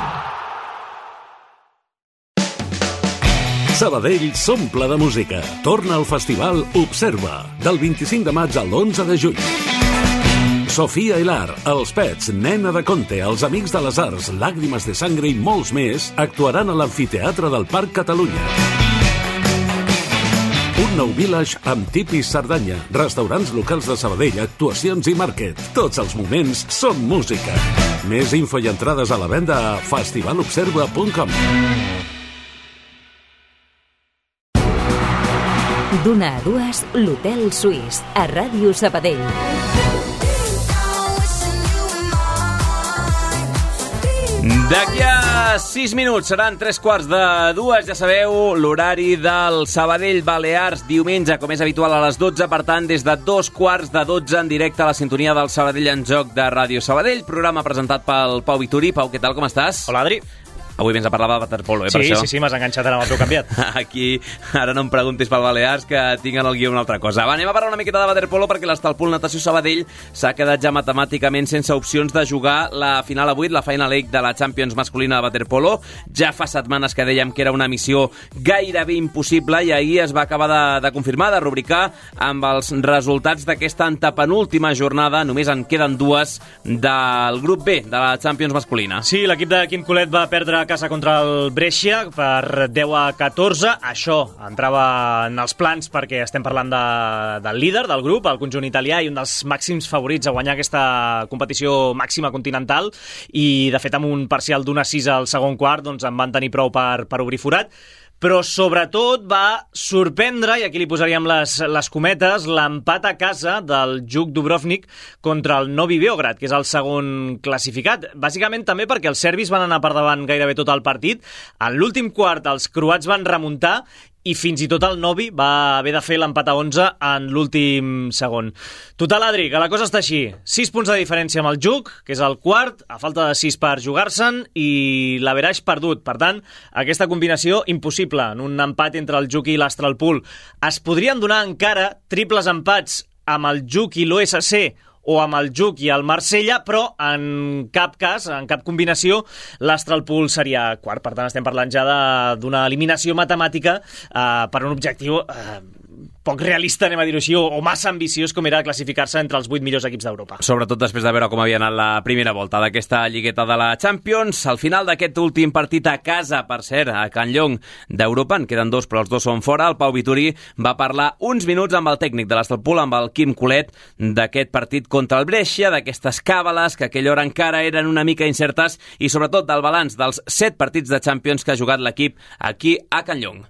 Sabadell s'omple de música. Torna al festival Observa, del 25 de maig a l'11 de juny. Sofia Hilar, Els Pets, Nena de Conte, Els Amics de les Arts, Làgrimes de Sangre i molts més actuaran a l'Amfiteatre del Parc Catalunya. Un nou village amb tipis Cerdanya, restaurants locals de Sabadell, actuacions i màrquet. Tots els moments són música. Més info i entrades a la venda a festivalobserva.com. D'una a dues, l'Hotel Suís, a Ràdio Sabadell. D'aquí a 6 minuts seran 3:45, ja sabeu, l'horari del Sabadell Balears diumenge, com és habitual, a les 12, per tant, des de 2:15 en directe a la sintonia del Sabadell en Joc de Ràdio Sabadell, programa presentat pel Pau Vituri. Pau, què tal, com estàs? Hola, Adri. Avui vens a parlar de waterpolo, per això? Sí, m'has enganxat ara amb el teu canviat. Aquí, ara no em preguntis pel Balears, que tinc en el guió una altra cosa. Va, anem a parlar una miqueta de waterpolo, perquè l'Estalpol Natació Sabadell s'ha quedat ja matemàticament sense opcions de jugar la final avui, la Final 8 de la Champions masculina de waterpolo. Ja fa setmanes que dèiem que era una missió gairebé impossible i ahir es va acabar de confirmar, de rubricar amb els resultats d'aquesta antepenúltima jornada. Només en queden dues del grup B de la Champions masculina. Sí, l'equip de Quim Colet va perdre a casa contra el Brescia per 10-14. Això entrava en els plans perquè estem parlant del líder del grup, el conjunt italià, i un dels màxims favorits a guanyar aquesta competició màxima continental, i de fet amb un parcial d'1-6 al segon quart doncs en van tenir prou per obrir forat. Però sobretot va sorprendre, i aquí li posaríem les cometes, l'empat a casa del Juk Dubrovnik contra el Novi Beograd, que és el segon classificat. Bàsicament també perquè els serbis van anar per davant gairebé tot el partit. En l'últim quart els croats van remuntar i fins i tot el Novi va haver de fer l'empat a 11 en l'últim segon. Total, Adri, que la cosa està així. 6 punts de diferència amb el Juk, que és el quart, a falta de 6 per jugar-se'n, i l'averaix perdut. Per tant, aquesta combinació impossible en un empat entre el Juk i l'Astralpool. Es podrien donar encara triples empats amb el Juk i l'OSC o amb el Juk i el Marsella, però en cap cas, en cap combinació, l'Astralpool seria quart. Per tant, estem parlant ja d'una eliminació matemàtica per un objectiu poc realista, anem a dir-ho així, o massa ambiciós, com era classificar-se entre els 8 millors equips d'Europa. Sobretot després de veure com havia anat la primera volta d'aquesta lligueta de la Champions. Al final d'aquest últim partit a casa, per cert, a Can Llong d'Europa, en queden dos, però els dos són fora. El Pau Vituri va parlar uns minuts amb el tècnic de l'Astralpool, amb el Quim Colet, d'aquest partit contra el Brescia, d'aquestes càbales que a aquella hora encara eren una mica incertes, i sobretot del balanç dels 7 partits de Champions que ha jugat l'equip aquí a Can Llong.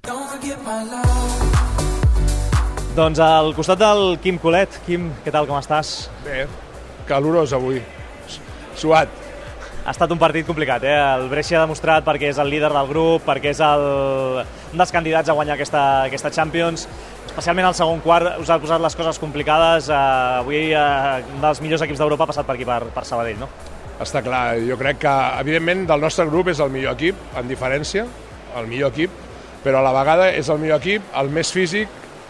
Doncs al costat del Quim Colet. Quim, què tal, com estàs? Bé, calorós avui, suat. Ha estat un partit complicat, eh? El Brescia ha demostrat perquè és el líder del grup, perquè és un dels candidats a guanyar aquesta Champions. Especialment al segon quart us ha posat les coses complicades. Avui un dels millors equips d'Europa ha passat per aquí, per Sabadell, no? Està clar, jo crec que, evidentment, del nostre grup és el millor equip, en diferència, el millor equip, però a la vegada és el millor equip, el més físic,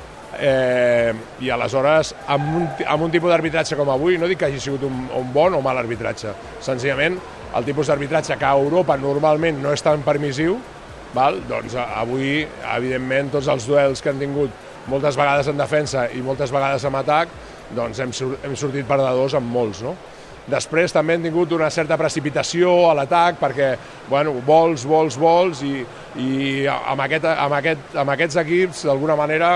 i aleshores amb un tipus d'arbitratge com avui, no dic que hagi sigut un bon o mal arbitratge, senzillament el tipus d'arbitratge que a Europa normalment no és tan permissiu, val? Doncs avui evidentment tots els duels que han tingut moltes vegades en defensa i moltes vegades en atac, doncs hem sortit perdedors amb molts, no? Després també hem tingut una certa precipitació a l'atac perquè, bueno, vols i amb aquests equips, d'alguna manera,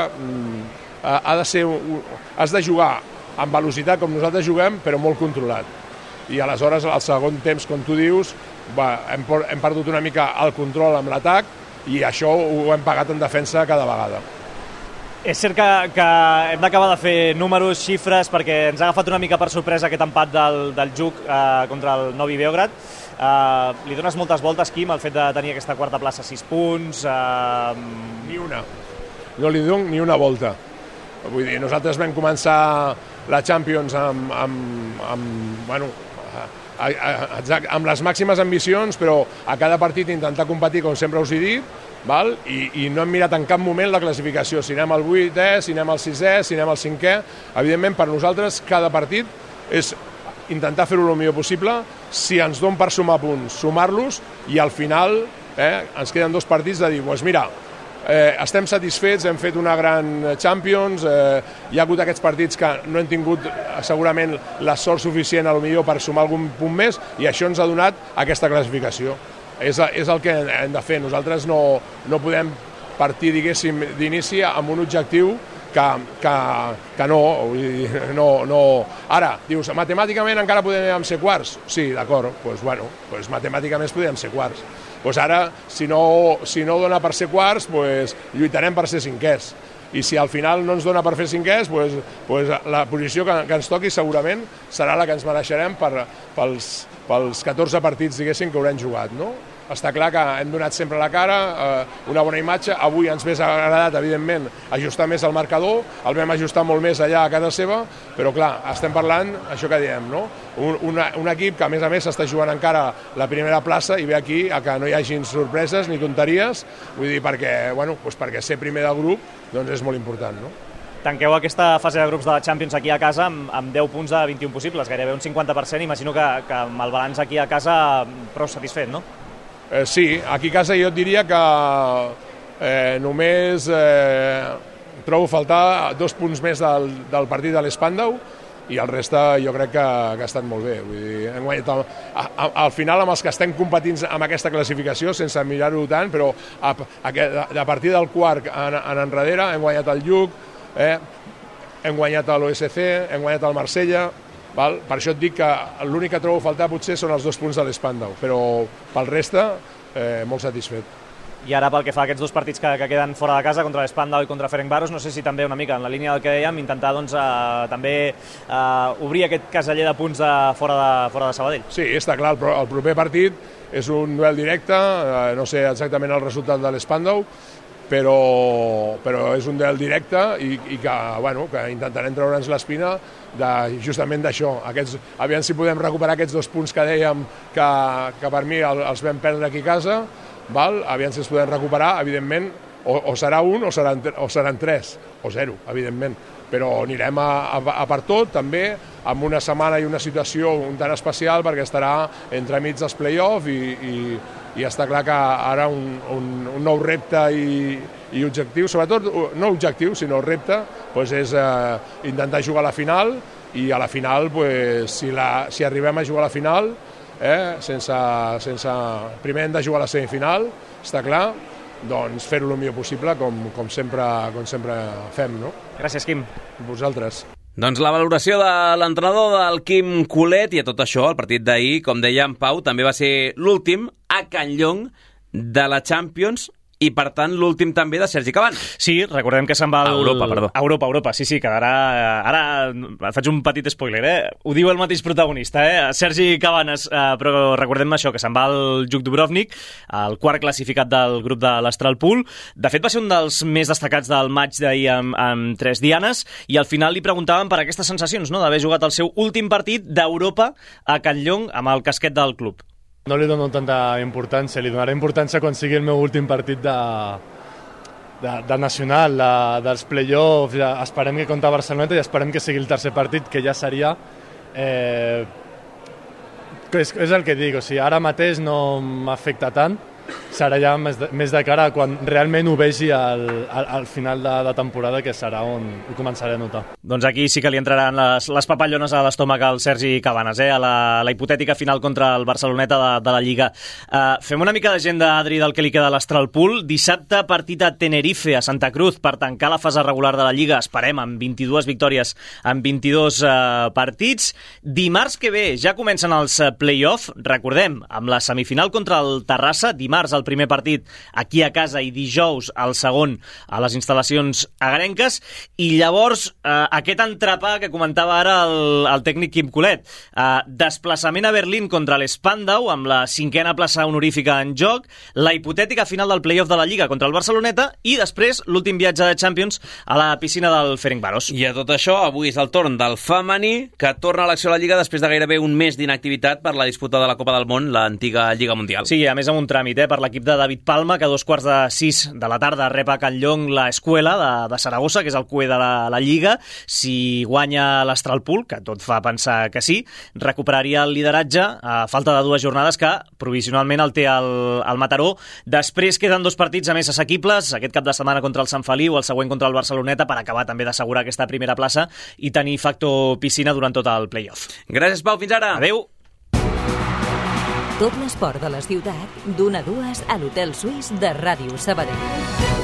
has de jugar amb velocitat com nosaltres juguem, però molt controlat. I aleshores, al segon temps, com tu dius, hem perdut una mica el control amb l'atac i això ho hem pagat en defensa cada vegada. És cert que hem d'acabar de fer números, xifres, perquè ens ha agafat una mica per sorpresa aquest empat del JUC contra el Novi Beograd. Li dones moltes voltes, Quim, al fet de tenir aquesta quarta plaça, 6 punts? Ni una. No li dono ni una volta. Vull dir, nosaltres vam començar la Champions amb les màximes ambicions, però a cada partit intentar competir, com sempre us he dit, i no hem mirat en cap moment la classificació, si anem al 8è, si anem al 6è, si anem al 5è. Evidentment, per nosaltres, cada partit és intentar fer-ho el millor possible, si ens donen per sumar punts, sumar-los, i al final ens queden 2 partits de dir, doncs mira, estem satisfets, hem fet una gran Champions, hi ha hagut aquests partits que no hem tingut segurament la sort suficient a lo millor per sumar algun punt més, i això ens ha donat aquesta classificació. És el que hem de fer. Nosaltres no podem partir, diguéssim, d'inici amb un objectiu que no. Ara, dius, matemàticament encara podem ser quarts? Sí, d'acord, doncs matemàticament podem ser quarts. Doncs ara, si no dona per ser quarts, lluitarem per ser cinquers. I si al final no ens dona per fer cinquers, la posició que ens toqui segurament serà la que ens mereixerem pels 14 partits, diguéssim, que haurem jugat, no? Està clar que hem donat sempre la cara, una bona imatge. Avui ens hauria agradat, evidentment, ajustar més el marcador, el vam ajustar molt més allà a casa seva, però clar, estem parlant, això que diem, no? Un equip que a més està jugant encara la primera plaça i ve aquí a que no hi hagin sorpreses ni tonteries, vull dir, perquè ser primer del grup doncs és molt important, no? Tanqueu aquesta fase de grups de la Champions aquí a casa amb 10 punts de 21 possibles, gairebé un 50%. Imagino que amb el balanç aquí a casa prou satisfet, no? Sí, aquí a casa jo et diria que només trobo faltar 2 punts més del partit de l'Spandau i el reste jo crec que ha estat molt bé. Vull dir, hem guanyat al final amb els que estem competint amb aquesta classificació, sense mirar-ho tant, però a partir del quart en enrere hem guanyat el Lluc, hem guanyat l'OSC, hem guanyat el Marsella. Per això et dic que l'únic que trobo a faltar potser són els 2 punts de l'Spandau, però pel reste molt satisfet. I ara pel que fa a aquests 2 partits que queden fora de casa, contra l'Spandau i contra Ferencváros, no sé si també una mica en la línia del que dèiem, intentar també obrir aquest caseller de punts fora de Sabadell. Sí, està clar, el proper partit és un duel directe, no sé exactament el resultat de l'Spandau, però és un duel directe i que intentarem treure'ns l'espina justament d'això. Aviam si podem recuperar aquests 2 punts que dèiem que per mi els vam perdre aquí a casa, aviam si els podem recuperar, evidentment, o serà un o seran 3, o 0, evidentment. Però anirem a per tot, també, amb una setmana i una situació un tant especial, perquè estarà entremig dels play-off i està clar que ara un nou repte i objectiu, sobretot no objectiu, sinó repte, és intentar jugar a la final, i a la final, si arribem a jugar a la final, primer hem de jugar a la semifinal, està clar, doncs fer-ho el millor possible, com sempre fem, no? Gràcies, Quim. Vosaltres. Doncs la valoració de l'entrenador del Quim Colet, i a tot això, el partit d'ahir, com deia en Pau, també va ser l'últim a Can Llong de la Champions, i per tant l'últim també de Sergi Cabanes. Sí, recordem que se'n va a Europa, perdó. Europa, sí, quedarà... Ara faig un petit spoiler, Ho diu el mateix protagonista, Sergi Cabanes, però recordem això, que se'n va al Juk Dubrovnik, el quart classificat del grup de l'Astral Pool. De fet, va ser un dels més destacats del maig d'ahir amb 3 dianes, i al final li preguntàvem per aquestes sensacions, no?, d'haver jugat el seu últim partit d'Europa a Can Llong amb el casquet del club. No li dono tanta importància, li donaré importància quan sigui el meu últim partit de nacional, dels play-offs. Esperem que contra Barceloneta i esperem que sigui el tercer partit, que ja seria... És el que dic, o sigui, ara mateix no m'afecta tant, serà ja més de cara quan realment ho vegi al final de temporada, que serà on ho començaré a notar. Doncs aquí sí que li entraran les papallones a l'estómac al Sergi Cabanes, a la hipotètica final contra el Barceloneta de la Lliga. Fem una mica d'agenda, Adri, del que li queda a l'Astralpool. Dissabte, partit a Tenerife, a Santa Cruz, per tancar la fase regular de la Lliga, esperem, amb 22 victòries en 22 partits. Dimarts que ve ja comencen els play-off, recordem, amb la semifinal contra el Terrassa, dimarts el primer partit aquí a casa i dijous el segon a les instal·lacions agarenques, i llavors aquest entrepà que comentava ara el tècnic Quim Colet, desplaçament a Berlín contra l'Spandau amb la 5a plaça honorífica en joc, la hipotètica final del play-off de la Lliga contra el Barceloneta i després l'últim viatge de Champions a la piscina del Ferencváros. I a tot això, avui és el torn del femení, que torna a l'acció a la Lliga després de gairebé un mes d'inactivitat per la disputa de la Copa del Món, l'antiga Lliga Mundial. Sí, a més amb un tràmit per l'equip de David Palma, que a 2:45 de la tarda rep a Can Llong la Escuela de Saragossa, que és el cué de la Lliga. Si guanya l'Astralpool, que tot fa pensar que sí, recuperaria el lideratge a falta de 2 jornades, que provisionalment el té el Mataró. Després queden 2 partits a més assequibles, aquest cap de setmana contra el Sant Feliu, el següent contra el Barceloneta, per acabar també d'assegurar aquesta primera plaça i tenir factor piscina durant tot el play-off. Gràcies, Pau, fins ara. Adéu. Tot l'esport de la ciutat, d'1 a 2 a l'Hotel Suís de Ràdio Sabadell.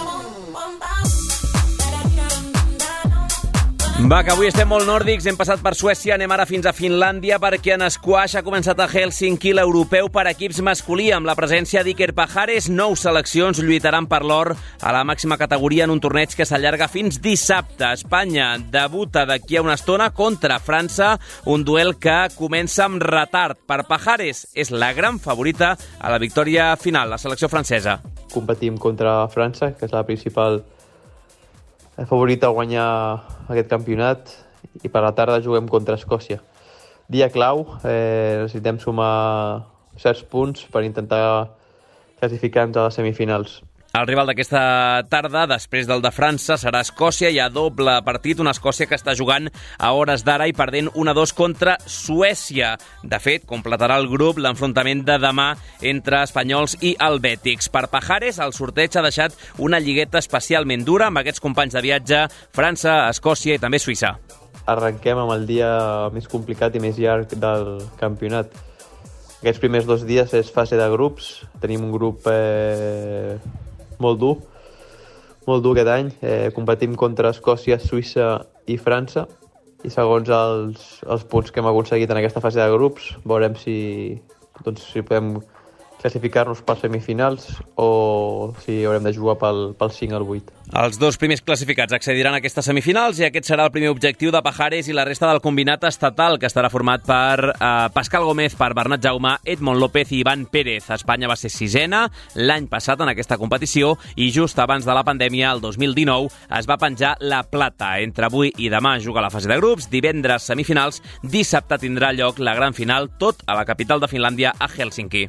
Va, que avui estem molt nòrdics, hem passat per Suècia, anem ara fins a Finlàndia, perquè en squash ha començat a Hèlsinki l'europeu per equips masculí, amb la presència d'Iker Pajares. 9 seleccions lluitaran per l'or a la màxima categoria en un torneig que s'allarga fins dissabte. Espanya debuta d'aquí a una estona contra França, un duel que comença amb retard. Per Pajares és la gran favorita a la victòria final, la selecció francesa. Competim contra França, que és la principal favorita a guanyar aquest campionat, i per la tarda juguem contra Escòcia. Dia clau, necessitem sumar certs punts per intentar classificar-nos a les semifinals. El rival d'aquesta tarda, després del de França, serà Escòcia. Hi ha doble partit, una Escòcia que està jugant a hores d'ara i perdent 1-2 contra Suècia. De fet, completarà el grup l'enfrontament de demà entre espanyols i helvètics. Per Pajares, el sorteig ha deixat una lligueta especialment dura amb aquests companys de viatge: França, Escòcia i també Suïssa. Arrenquem amb el dia més complicat i més llarg del campionat. Aquests primers 2 dies és fase de grups. Tenim un grup molt dur aquest any. Competim contra Escòcia, Suïssa i França, i segons els punts que hem aconseguit en aquesta fase de grups veurem si podem classificar-nos per semifinals o si haurem de jugar pel 5 al 8. Els 2 primers classificats accediran a aquestes semifinals i aquest serà el primer objectiu de Pajares i la resta del combinat estatal, que estarà format per Pascal Gómez, per Bernat Jaume, Edmond López i Ivan Pérez. Espanya va ser 6a l'any passat en aquesta competició i just abans de la pandèmia, el 2019, es va penjar la plata. Entre avui i demà juga la fase de grups, divendres semifinals, dissabte tindrà lloc la gran final, tot a la capital de Finlàndia, a Hèlsinki.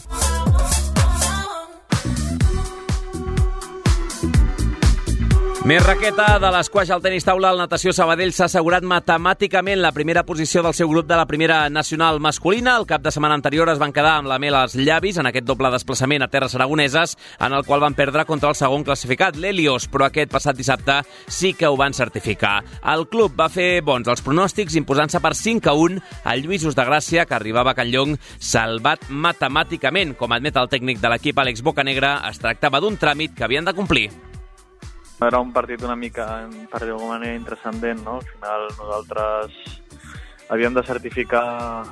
Més raqueta de l'esquaix al tenis taula. El Natació Sabadell s'ha assegurat matemàticament la primera posició del seu grup de la primera nacional masculina. El cap de setmana anterior es van quedar amb la mel als llavis en aquest doble desplaçament a terres aragoneses, en el qual van perdre contra el segon classificat, l'Helios, però aquest passat dissabte sí que ho van certificar. El club va fer bons els pronòstics, imposant-se per 5-1 al Lluïsos de Gràcia, que arribava a Can Llong salvat matemàticament. Com admet el tècnic de l'equip, Àlex Bocanegra, es tractava d'un tràmit que havien de complir. Era un partit una mica, per dir-ho manera, intranscendent, no? Al final nosaltres havíem de certificar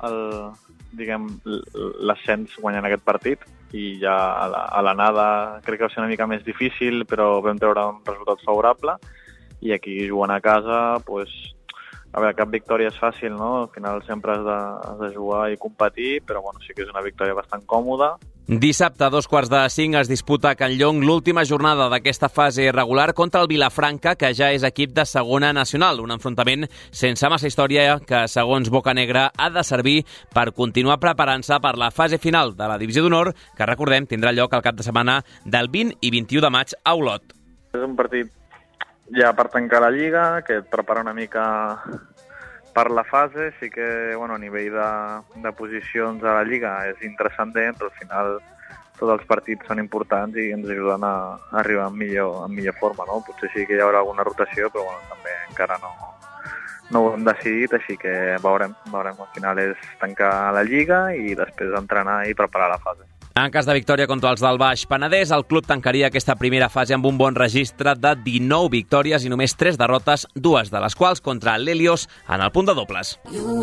l'ascens guanyant aquest partit i ja a l'anada crec que va ser una mica més difícil, però vam treure un resultat favorable i aquí jugant a casa, a veure, cap victòria és fàcil, no? Al final sempre has de jugar i competir, però bueno, sí que és una victòria bastant còmoda. Dissabte, a 4:45, es disputa a Can Llong l'última jornada d'aquesta fase regular contra el Vilafranca, que ja és equip de segona nacional. Un enfrontament sense massa història que, segons Bocanegra, ha de servir per continuar preparant-se per la fase final de la Divisió d'Honor, que, recordem, tindrà lloc el cap de setmana del 20 i 21 de maig a Olot. És un partit ja per tancar la Lliga, que et prepara una mica per la fase. Sí que a nivell de posicions a la Lliga és interessant, però al final tots els partits són importants i ens ajuden a arribar en millor forma, no? Potser sí que hi haurà alguna rotació, però bueno, també encara no ho hem decidit, així que veurem. Al final és tancar la Lliga i després entrenar i preparar la fase. En cas de victòria contra els del Baix Penedès, el club tancaria aquesta primera fase amb un bon registre de 19 victòries i només 3 derrotes, 2 de les quals contra l'Helios en el punt de dobles.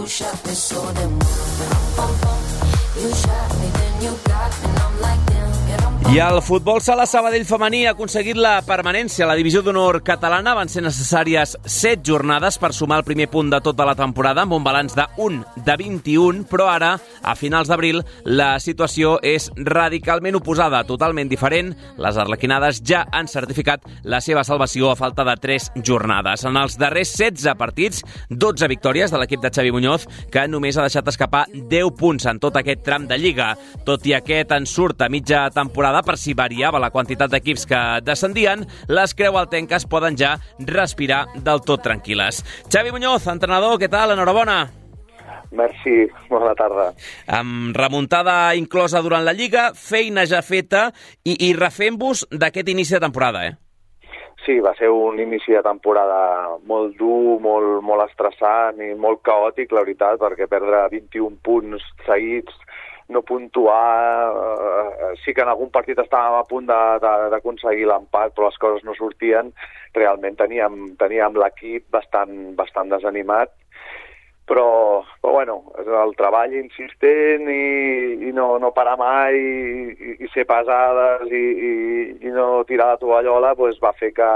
I el futbol sala Sabadell femení ha aconseguit la permanència a la divisió d'honor catalana. Van ser necessàries 7 jornades per sumar el primer punt de tota la temporada amb un balanç de 1 de 21, però ara, a finals d'abril, la situació és radicalment oposada, totalment diferent. Les arlequinades ja han certificat la seva salvació a falta de 3 jornades. En els darrers 16 partits, 12 victòries de l'equip de Xavi Muñoz, que només ha deixat escapar 10 punts en tot aquest tram de Lliga. Tot i aquest ensurt a mitja temporada, per si variava la quantitat d'equips que descendien, les creualtenques poden ja respirar del tot tranquil·les. Xavi Muñoz, entrenador, què tal? Enhorabona. Merci, bona tarda. Amb remuntada inclosa durant la Lliga, feina ja feta i refent-vos d'aquest inici de temporada, Sí, va ser un inici de temporada molt dur, molt estressant i molt caòtic, la veritat, perquè perdre 21 punts seguits, no puntuar, sí que en algun partit estàvem a punt d'aconseguir l'empat, però les coses no sortien. Realment teníem l'equip bastant desanimat, però bueno, el treball insistent i no parar mai i ser pesades i no tirar la tovallola va fer que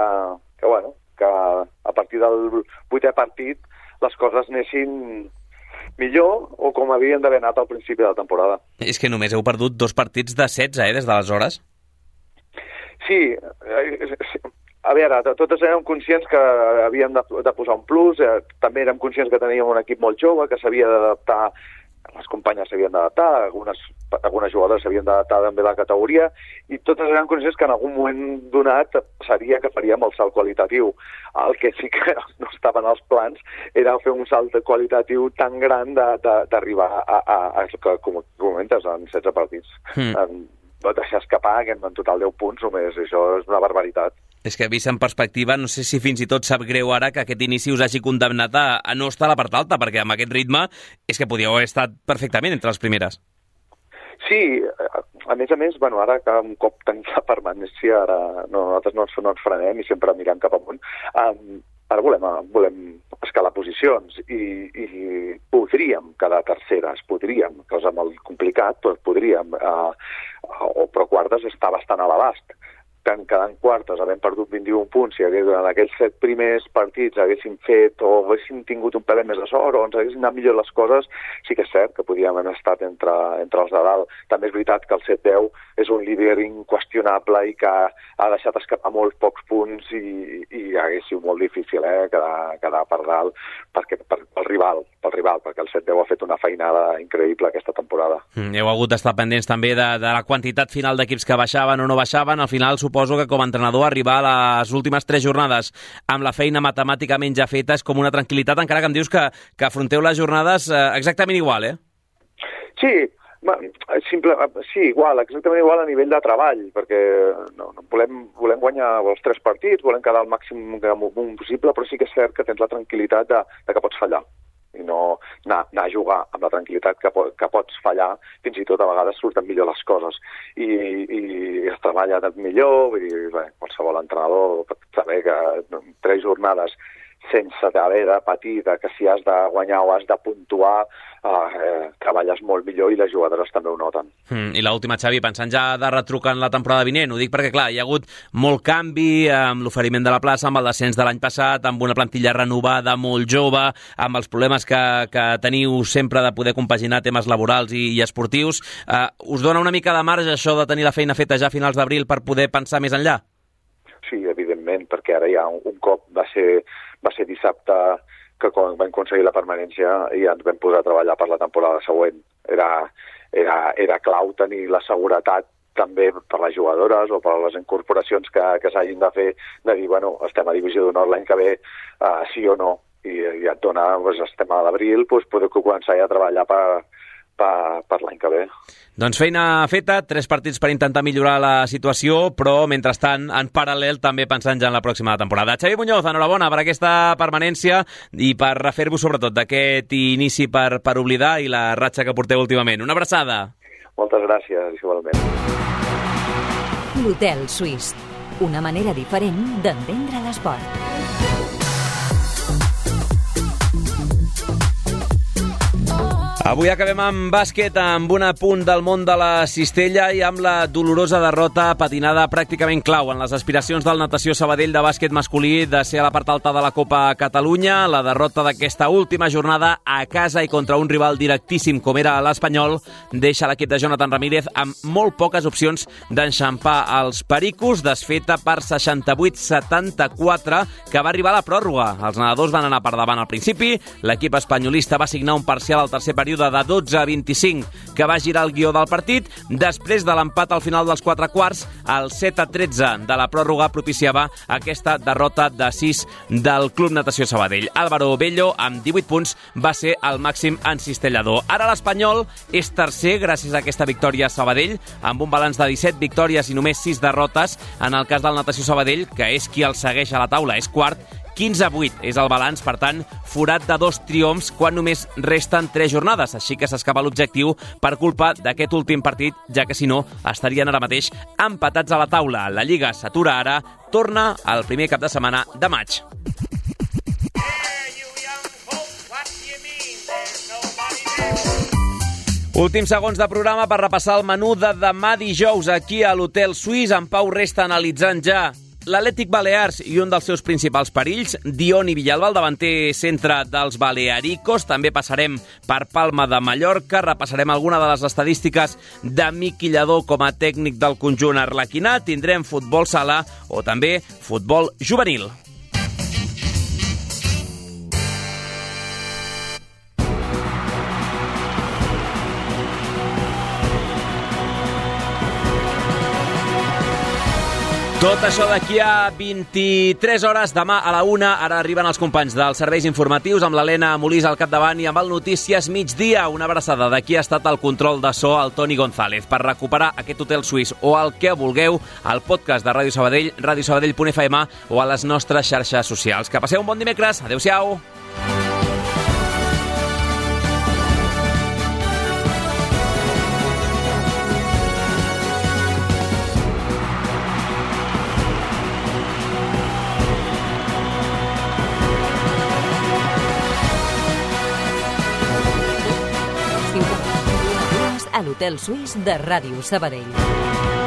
a partir del 8è partit les coses anessin millor o com havien d'haver anat al principi de la temporada. És que només heu perdut 2 partits de 16, des d'aleshores? Sí, a veure, totes érem conscients que havíem de posar un plus, també érem conscients que teníem un equip molt jove, que s'havia d'adaptar, les companyes s'havien d'adaptar, algunes jugadores s'havien d'adaptar també a la categoria, i totes eren conscients que en algun moment donat seria que faríem el salt qualitatiu. El que sí que no estava en els plans era fer un salt qualitatiu tan gran d'arribar a com comentes, en 16 partits. Va deixar escapar que en total 10 punts només, això és una barbaritat. És que vist en perspectiva, no sé si fins i tot sap greu ara que aquest inici us hagi condemnat a no estar a la part alta, perquè amb aquest ritme és que podíeu haver estat perfectament entre les primeres. Sí, a més, ara que un cop tenim la permanència, ara nosaltres no ens frenem i sempre mirem cap amunt, ara volem escalar posicions i podríem quedar terceres, cosa molt complicat, però podríem, però quartes està bastant a l'abast. Quedant quartes, havent perdut 21 punts, si durant aquells 7 primers partits haguéssim fet o haguéssim tingut un pèl més de sort o ens haguessin anat millor les coses, sí que és cert que podíem haver estat entre els de dalt. També és veritat que el 7-10 és un líder inqüestionable i que ha deixat escapar molt pocs punts i hagués sigut molt difícil quedar per dalt pel rival, perquè el 7-10 ha fet una feinada increïble aquesta temporada. Heu hagut d'estar pendents també de la quantitat final d'equips que baixaven o no baixaven. Al final suposo que com a entrenador arribar a les últimes 3 jornades amb la feina matemàticament ja feta és com una tranquil·litat, encara que em dius que afronteu les jornades exactament igual, Sí, exactament igual a nivell de treball, perquè volem guanyar els 3 partits, volem quedar al màxim possible, però sí que és cert que tens la tranquil·litat de que pots fallar i no anar a jugar amb la tranquil·litat que pots fallar, fins i tot a vegades surten millor les coses i es treballa millor, vull dir, qualsevol entrenador pot saber que 3 jornades sense haver de patir que si has de guanyar o has de puntuar treballes molt millor i les jugadores també ho noten. I l'última, Xavi, pensant ja de retrucar en la temporada vinent, ho dic perquè, clar, hi ha hagut molt canvi amb l'oferiment de la plaça, amb el descens de l'any passat, amb una plantilla renovada, molt jove, amb els problemes que teniu sempre de poder compaginar temes laborals i esportius. Us dona una mica de marge això de tenir la feina feta ja a finals d'abril per poder pensar més enllà? Sí, evidentment, perquè ara ja un cop va ser dissabte que quan vam aconseguir la permanència i ens vam posar a treballar per la temporada següent. Era clau tenir la seguretat també per les jugadores o per les incorporacions que s'hagin de fer, de dir, estem a divisió d'honor l'any que ve, sí o no, i ja et dona, estem a l'abril, poder començar a treballar per l'any que ve. Doncs feina feta, 3 partits per intentar millorar la situació, però mentrestant, en paral·lel, també pensant ja en la pròxima temporada. Xavi Muñoz, enhorabona per aquesta permanència i per refer-vos sobretot d'aquest inici per oblidar i la ratxa que porteu últimament. Una abraçada. Moltes gràcies, igualment. L'Hotel Suís, una manera diferent d'entendre l'esport. Avui acabem amb bàsquet, amb un apunt del món de la cistella i amb la dolorosa derrota patinada pràcticament clau en les aspiracions del Natació Sabadell de bàsquet masculí de ser a la part alta de la Copa Catalunya. La derrota d'aquesta última jornada a casa i contra un rival directíssim com era l'Espanyol deixa l'equip de Jonathan Ramírez amb molt poques opcions d'enxampar els pericos, desfeta per 68-74, que va arribar a la pròrroga. Els nedadors van anar per davant al principi, l'equip espanyolista va signar un parcial al tercer període de 12-25 que va girar el guió del partit. Després de l'empat al final dels 4 quarts, el 7-13 de la pròrroga propiciava aquesta derrota de 6 del Club Natació Sabadell. Álvaro Bello, amb 18 punts, va ser el màxim encistellador. Ara l'Espanyol és tercer gràcies a aquesta victòria a Sabadell, amb un balanç de 17 victòries i només 6 derrotes. En el cas del Natació Sabadell, que és qui el segueix a la taula, és quart, 15-8 és el balanç, per tant, forat de 2 triomfs quan només resten 3 jornades, així que s'escapa l'objectiu per culpa d'aquest últim partit, ja que si no estarien ara mateix empatats a la taula. La Lliga s'atura ara, torna el primer cap de setmana de maig. Últims segons de programa per repassar el menú de demà dijous aquí a l'Hotel Suís. En Pau resta analitzant ja l'Atlètic Balears i un dels seus principals perills, Dioni Villalba, el davanter centre dels Balearicos. També passarem per Palma de Mallorca, repassarem alguna de les estadístiques de Miqui Lladó com a tècnic del conjunt arlequinà. Tindrem futbol sala o també futbol juvenil. Tot això d'aquí a 23 hores, demà a la 1. Ara arriben els companys dels serveis informatius amb l'Helena Molís al capdavant i amb el Notícies Migdia. Una abraçada d'aquí ha estat el control de so al Toni González. Per recuperar aquest Hotel Suís o el que vulgueu, al podcast de Ràdio Sabadell, radiosabadell.fm o a les nostres xarxes socials. Que passeu un bon dimecres. Adéu-siau. A l'Hotel Suís de Ràdio Sabadell.